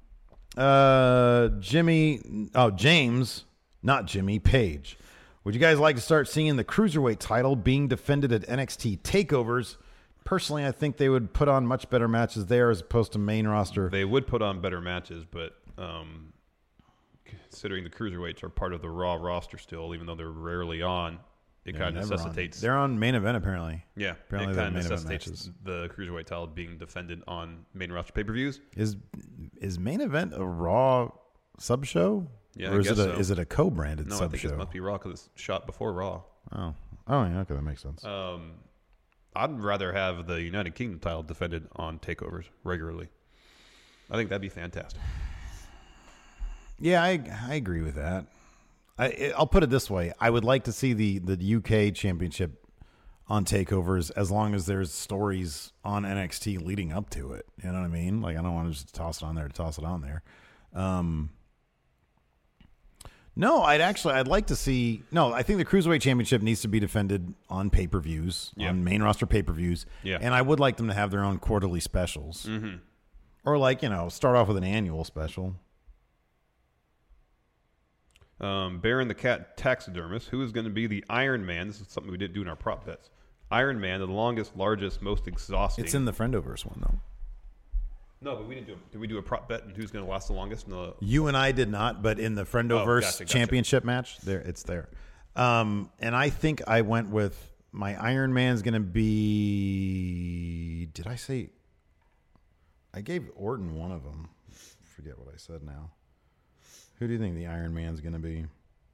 James, not Jimmy, Page. Would you guys like to start seeing the Cruiserweight title being defended at NXT takeovers? Personally, I think they would put on much better matches there as opposed to main roster. They would put on better matches, but considering the Cruiserweights are part of the Raw roster still, even though they're rarely on, it kind of necessitates... They're on main event, apparently. Yeah, apparently it kind of necessitates the Cruiserweight title being defended on main roster pay-per-views. Is main event a Raw sub-show? Yeah, or I guess so. Is it a co-branded sub-show? No, I think it must be Raw because it's shot before Raw. Oh, yeah, okay, that makes sense. I'd rather have the United Kingdom title defended on takeovers regularly. I think that'd be fantastic. Yeah, I agree with that. I'll put it this way. I would like to see the UK championship on takeovers as long as there's stories on NXT leading up to it. You know what I mean? Like, I don't want to just toss it on there to toss it on there. No, I'd like to see. No, I think the Cruiserweight Championship needs to be defended on pay-per-views, on main roster pay-per-views. Yeah. And I would like them to have their own quarterly specials. Mm-hmm. Or like, start off with an annual special. Baron the Cat Taxidermist, who is going to be the Iron Man. This is something we didn't do in our prop bets. Iron Man, the longest, largest, most exhausting. It's in the Friendoverse one, though. No, but we didn't do it. Did we do a prop bet and who's going to last the longest? You and I did not, but in the Friendoverse gotcha. championship match, it's there. And I think I went with my Iron Man's going to be. Did I say? I gave Orton one of them. Forget what I said now. Who do you think the Iron Man's going to be?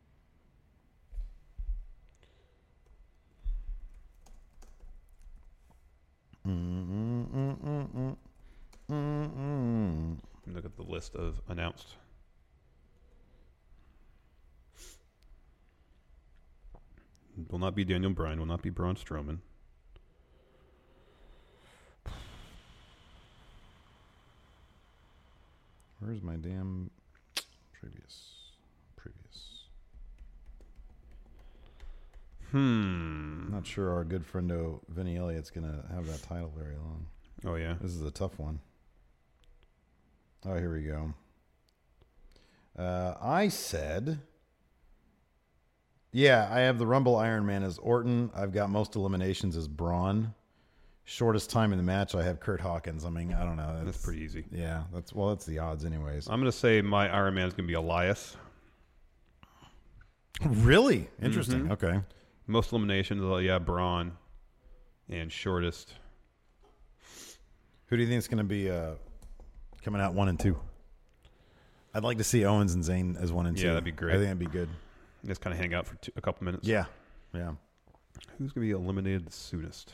Look at the list of announced. Will not be Daniel Bryan. Will not be Braun Strowman. Where's my damn previous? Not sure our good friendo Vinny Elliott's going to have that title very long. Oh, yeah. This is a tough one. Oh, here we go. I said, I have the Rumble Iron Man as Orton. I've got most eliminations as Braun. Shortest time in the match, I have Kurt Hawkins. I mean, I don't know. That's pretty easy. Yeah, that's the odds anyways. I'm going to say my Iron Man is going to be Elias. Really? Interesting. Mm-hmm. Okay. Most eliminations, Braun. And shortest. Who do you think is going to be coming out 1 and 2? I'd like to see Owens and Zayn as 1 and 2. Yeah, that'd be great. I think that'd be good. Just kind of hang out for a couple minutes. Yeah. Who's going to be eliminated the soonest?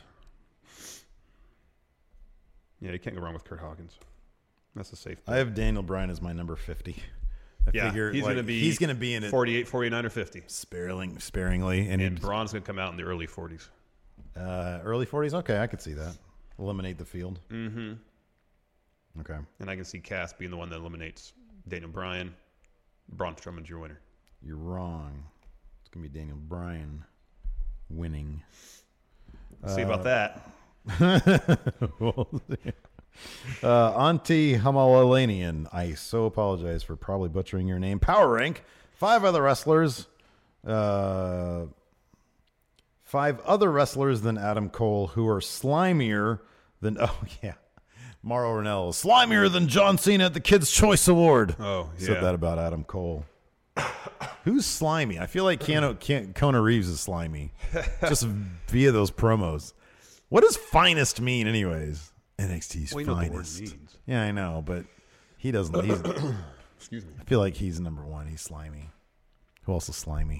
Yeah, you can't go wrong with Kurt Hawkins. That's a safe bet. I have Daniel Bryan as my number 50. I figure he's going to be in it 48, 49, or 50. Sparingly. And Braun's going to come out in the early 40s. Early 40s? Okay, I could see that. Eliminate the field. Mm-hmm. Okay. And I can see Cass being the one that eliminates Daniel Bryan. Braun Strowman's your winner. You're wrong. It's going to be Daniel Bryan winning. Let's see about that. Auntie Hamalalanian, I so apologize for probably butchering your name. Power rank 5 other wrestlers. 5 other wrestlers than Adam Cole who are slimier than Mauro Ranallo, slimier than John Cena at the Kids' Choice Award. Oh, yeah. Said that about Adam Cole. Who's slimy? I feel like Kona Reeves is slimy. Just via those promos. What does finest mean anyways? NXT's finest. Know the word means. Yeah, I know, but he doesn't. Excuse me. I feel like he's number 1. He's slimy. Who else is slimy?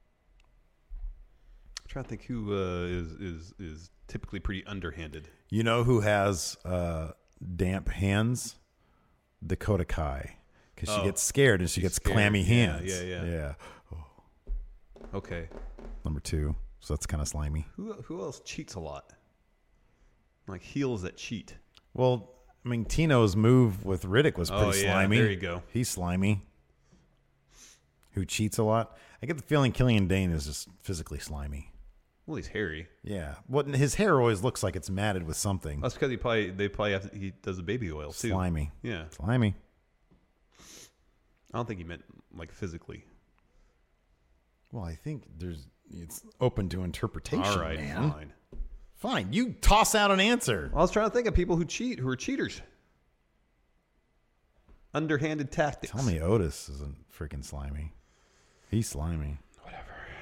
I'm trying to think who is typically pretty underhanded. You know who has damp hands? Dakota Kai. Because she gets scared and she gets clammy hands. Yeah. Oh. Okay. Number 2. So that's kind of slimy. Who else cheats a lot? Like heels that cheat. Well, I mean, Tino's move with Riddick was pretty slimy. There you go. He's slimy. Who cheats a lot? I get the feeling Killian Dane is just physically slimy. Well, he's hairy. Yeah. Well, his hair always looks like it's matted with something. That's because he does the baby oil too. Slimy. Yeah. Slimy. I don't think he meant like physically. Well, I think it's open to interpretation. All right, man. Fine. You toss out an answer. I was trying to think of people who cheat, who are cheaters. Underhanded tactics. Tell me Otis isn't freaking slimy. He's slimy. Whatever.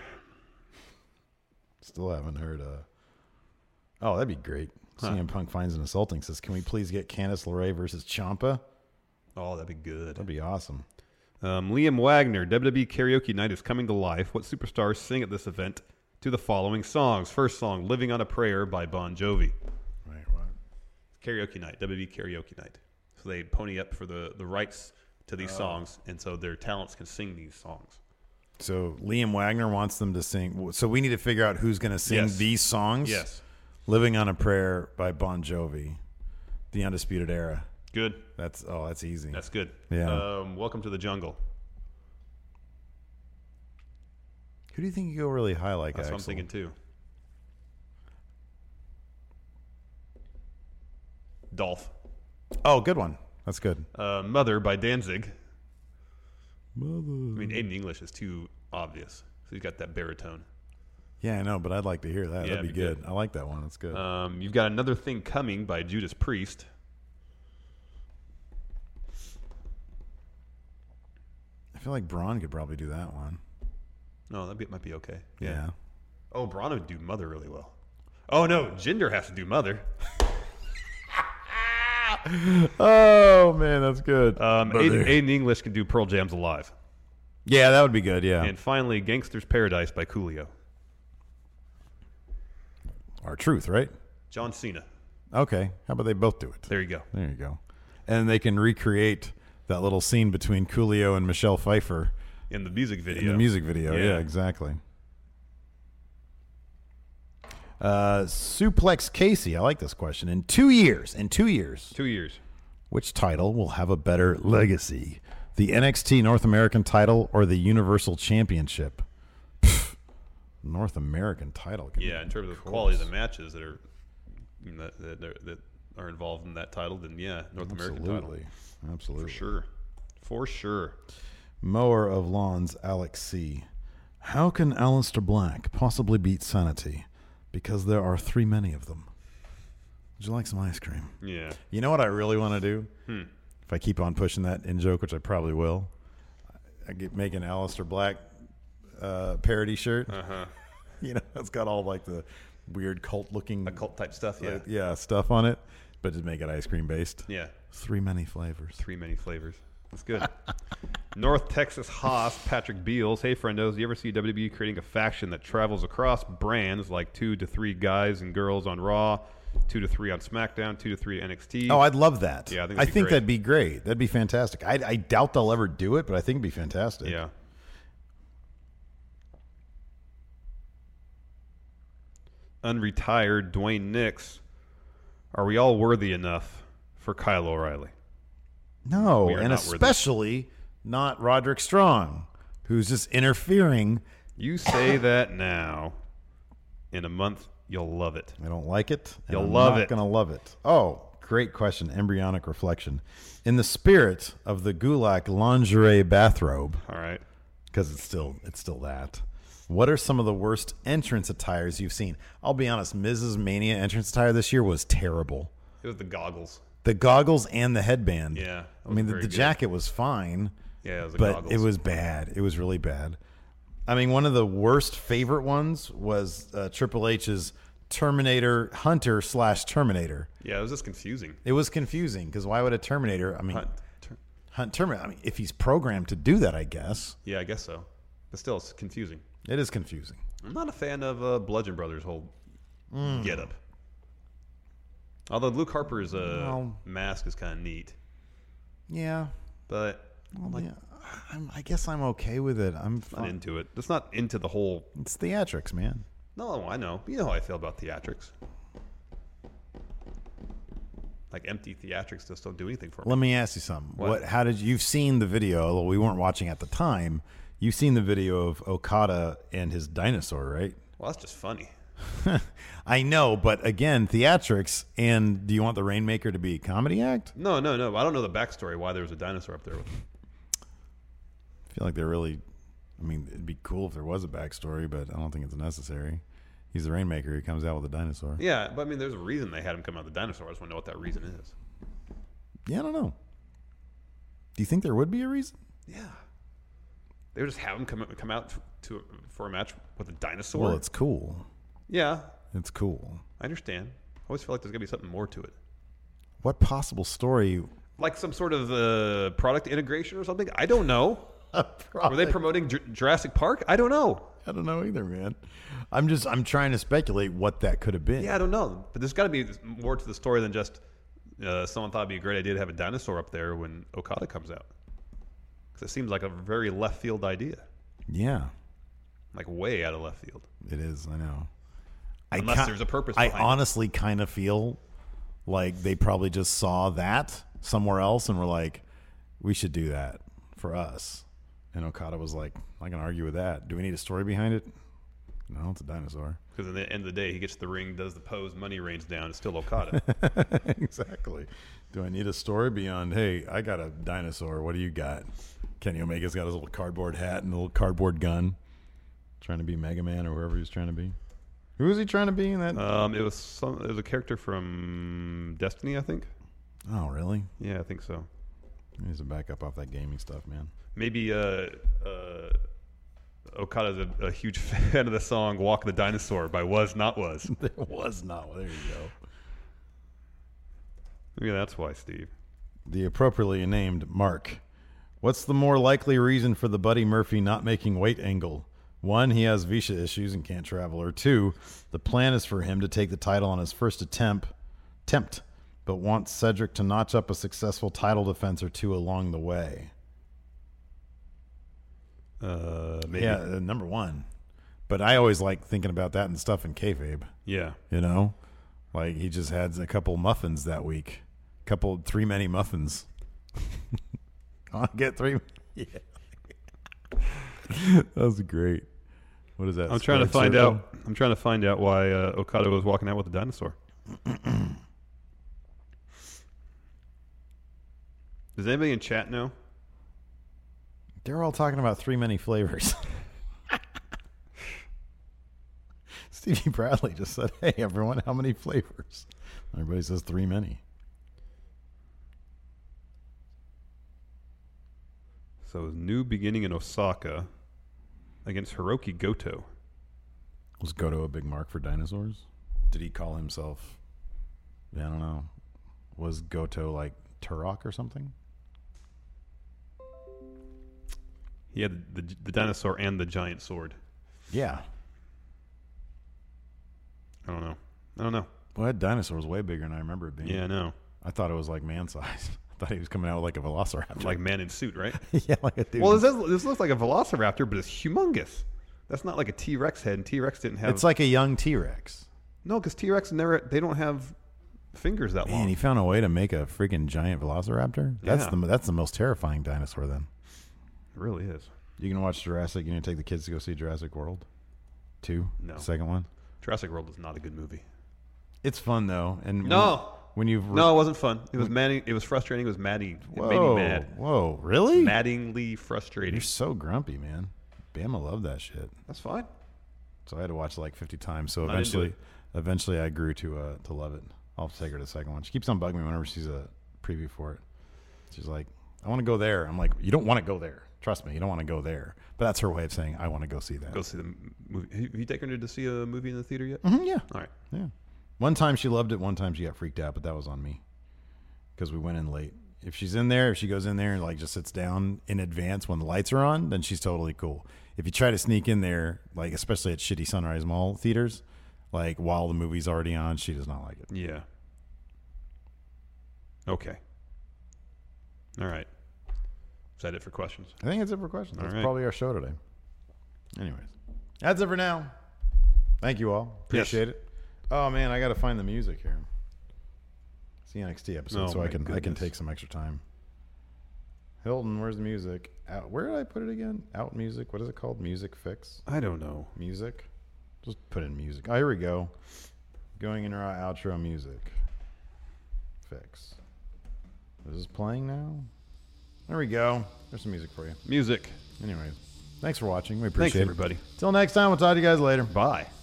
Still haven't heard. Oh, that'd be great. CM Punk finds an insulting. Says, "Can we please get Candice LeRae versus Ciampa?" Oh, that'd be good. That'd be awesome. Liam Wagner, WWE Karaoke Night is coming to life. What superstars sing at this event to the following songs? First song, Living on a Prayer by Bon Jovi. Right, what? Karaoke Night, WWE Karaoke Night. So they pony up for the rights to these songs, and so their talents can sing these songs. So Liam Wagner wants them to sing. So we need to figure out who's going to sing Yes. these songs. Yes. Living on a Prayer by Bon Jovi, The Undisputed Era. Good. That's easy. That's good. Yeah. Welcome to the Jungle. Who do you think you go really high like That's Axl? what I'm thinking too. Dolph. Oh, good one. That's good. Mother by Danzig. Mother. I mean, Aiden English is too obvious. So he's got that baritone. Yeah, I know, but I'd like to hear that. Yeah, That'd be good. I like that one. That's good. You've got Another Thing Coming by Judas Priest. I feel like Braun could probably do that one. No, that might be okay. Yeah. Oh, Braun would do Mother really well. Oh, no, Jinder has to do Mother. Oh, man, that's good. Aiden English can do Pearl Jam's Alive. Yeah, that would be good, yeah. And finally, Gangster's Paradise by Coolio. R-Truth, right? John Cena. Okay. How about they both do it? There you go. There you go. And they can recreate that little scene between Coolio and Michelle Pfeiffer In the music video. in the music video. Yeah. Yeah, exactly. Suplex Casey. I like this question. In 2 years, 2 years. which title will have a better legacy? The NXT North American title or the Universal Championship? Pfft, North American title. Yeah, in terms of the quality of the matches that are that are involved in that title, then yeah, North American title. Absolutely. For sure. Mower of Lawns, Alex C. How can Aleister Black possibly beat Sanity? Because there are 3 many of them. Would you like some ice cream? Yeah. You know what I really want to do? If I keep on pushing that in joke, which I probably will, make an Aleister Black parody shirt. You know, it's got all like the weird cult-looking Cult type stuff, yeah. stuff on it, but just make it ice cream based. Yeah. 3 many flavors. 3 many flavors. That's good. North Texas Haas, Patrick Beals. Hey, friendos, do you ever see WWE creating a faction that travels across brands like 2 to 3 guys and girls on Raw, 2 to 3 on SmackDown, 2 to 3 NXT? Oh, I'd love that. Yeah, I think that'd be great. That'd be fantastic. I doubt they'll ever do it, but I think it'd be fantastic. Yeah. Unretired Dwayne Nix. Are we all worthy enough for Kyle O'Reilly? No, We are and not worthy. especially not Roderick Strong, who's just interfering. You say that now. In a month, you'll love it. I don't like it. And You'll I'm love not it. going to love it. Oh, great question. Embryonic reflection. In the spirit of the Gulak lingerie bathrobe, All right. because it's still that. What are some of the worst entrance attires you've seen? I'll be honest, Mrs. Mania entrance attire this year was terrible. It was the goggles. The goggles and the headband. Yeah, it I mean, was the very good. jacket was fine. Yeah, it was the but goggles. it was bad. It was really bad. I mean, one of the worst favorite ones was Triple H's Terminator Hunter / Terminator. Yeah, it was just confusing. It was confusing because why would a Terminator? I mean, Hunt Terminator. I mean, if he's programmed to do that, I guess Yeah, I guess so. But still, it's confusing. it is confusing. I'm not a fan of Bludgeon Brothers' whole getup. Although Luke Harper's mask is kind of neat. Yeah, But yeah. I guess I'm okay with it. I'm not fine. into it. It's not into the whole... It's theatrics, man. No, I know. You know how I feel about theatrics. Like empty theatrics just don't do anything for me. Let me ask you something. What? How did you've seen the video? Although we weren't watching at the time, you've seen the video of Okada and his dinosaur, right? Well, that's just funny. I know, but again, theatrics. And do you want the Rainmaker to be a comedy act? No. I don't know the backstory why there was a dinosaur up there with him. I feel like they're really. I mean, it'd be cool if there was a backstory, but I don't think it's necessary. He's the Rainmaker. He comes out with a dinosaur. Yeah, but I mean, there's a reason they had him come out with the dinosaur. I just want to know what that reason is. Yeah, I don't know. Do you think there would be a reason? Yeah. They would just have him come out for a match with a dinosaur? Well, it's cool. Yeah, It's cool. I understand. I always feel like there's going to be something more to it. What possible story? Like some sort of product integration or something? I don't know. Were they promoting Jurassic Park? I don't know. I don't know either, man. I'm trying to speculate what that could have been. Yeah, I don't know. But there's got to be more to the story than just someone thought it'd be a great idea to have a dinosaur up there when Okada comes out. Because it seems like a very left field idea. Yeah, Like way out of left field. it is. I know. Unless there's a purpose I behind it. honestly kind of feel like they probably just saw that somewhere else and were like, we should do that for us. And Okada was like, I can argue with that. Do we need a story behind it? No, it's a dinosaur. Because at the end of the day, he gets to the ring, does the pose, money rains down. It's still Okada. Exactly. Do I need a story beyond, hey, I got a dinosaur. What do you got? Kenny Omega's got his little cardboard hat and a little cardboard gun. Trying to be Mega Man or whoever he was trying to be. Who was he trying to be in that? It was a character from Destiny, I think. Oh, really? Yeah, I think so. He needs to back up off that gaming stuff, man. Maybe Okada's a huge fan of the song "Walk the Dinosaur" by Was Not Was. There was not. There you go. Maybe that's why, Steve. The appropriately named Mark. What's the more likely reason for the Buddy Murphy not making weight angle? 1, he has visa issues and can't travel. Or 2, the plan is for him to take the title on his first attempt, but wants Cedric to notch up a successful title defense or 2 along the way. Maybe. Yeah, number 1. But I always like thinking about that and stuff in kayfabe. Yeah. You know? Like he just had a couple muffins that week. 3 many muffins. I'll get 3. Yeah. That was great. What is that? I'm trying to squared find circle? out. I'm trying to find out why Okada was walking out with a dinosaur. Does anybody in chat know? They're all talking about 3 many flavors. Stevie Bradley just said, "Hey everyone, how many flavors?" Everybody says 3 many. So new beginning in Osaka against Hiroki Goto. Was Goto a big mark for dinosaurs? Did he call himself? I don't know. Was Goto like Turok or something? He had the dinosaur and the giant sword. Yeah. I don't know. Well, that dinosaur was way bigger than I remember it being. Yeah, I know. I thought it was like man-sized. I thought he was coming out with like a velociraptor. Like man in suit, right? Yeah, like a dude. Well, this looks like a velociraptor, but it's humongous. That's not like a T-Rex head, and T-Rex didn't have... It's like a young T-Rex. No, because T-Rex they don't have fingers that long. Man, he found a way to make a freaking giant velociraptor? Yeah. That's the most terrifying dinosaur then. It really is. You can watch Jurassic. You need to take the kids to go see Jurassic World 2. No. Second one. Jurassic World is not a good movie. It's fun though. And No. when you've No, it wasn't fun. It was maddening. It was frustrating. It was madding. It made me mad. Whoa, really? Maddeningly frustrating. You're so grumpy, man. Bama loved that shit. That's fine. So I had to watch it like 50 times. So Not into eventually I grew to love it. I'll have to take her to the second one. She keeps on bugging me whenever she's a preview for it. She's like, I want to go there. I'm like, you don't want to go there. Trust me, you don't want to go there. But that's her way of saying, I want to go see that. Go see the movie. Have you taken her to see a movie in the theater yet? Yeah. All right. Yeah. One time she loved it. One time she got freaked out, but that was on me because we went in late. If she goes in there and like just sits down in advance when the lights are on, then she's totally cool. If you try to sneak in there, like especially at shitty Sunrise Mall theaters, like while the movie's already on, she does not like it. Yeah. Okay. All right. Is that it for questions? I think that's it for questions. That's right. probably our show today. Anyways, that's it for now. Thank you all. Appreciate it. Oh man, I got to find the music here. It's the NXT episode, Oh, so I my can goodness. take some extra time. Hilton, where's the music? Out. Where did I put it again? Out music. What is it called? Music Fix. I don't know. Music. Just put in music. Oh, here we go. Going into our outro music. Fix. Is this playing now? There we go. There's some music for you. Music. Anyways, thanks for watching. We Thanks, appreciate it. everybody. Till next time, we'll talk to you guys later. Bye.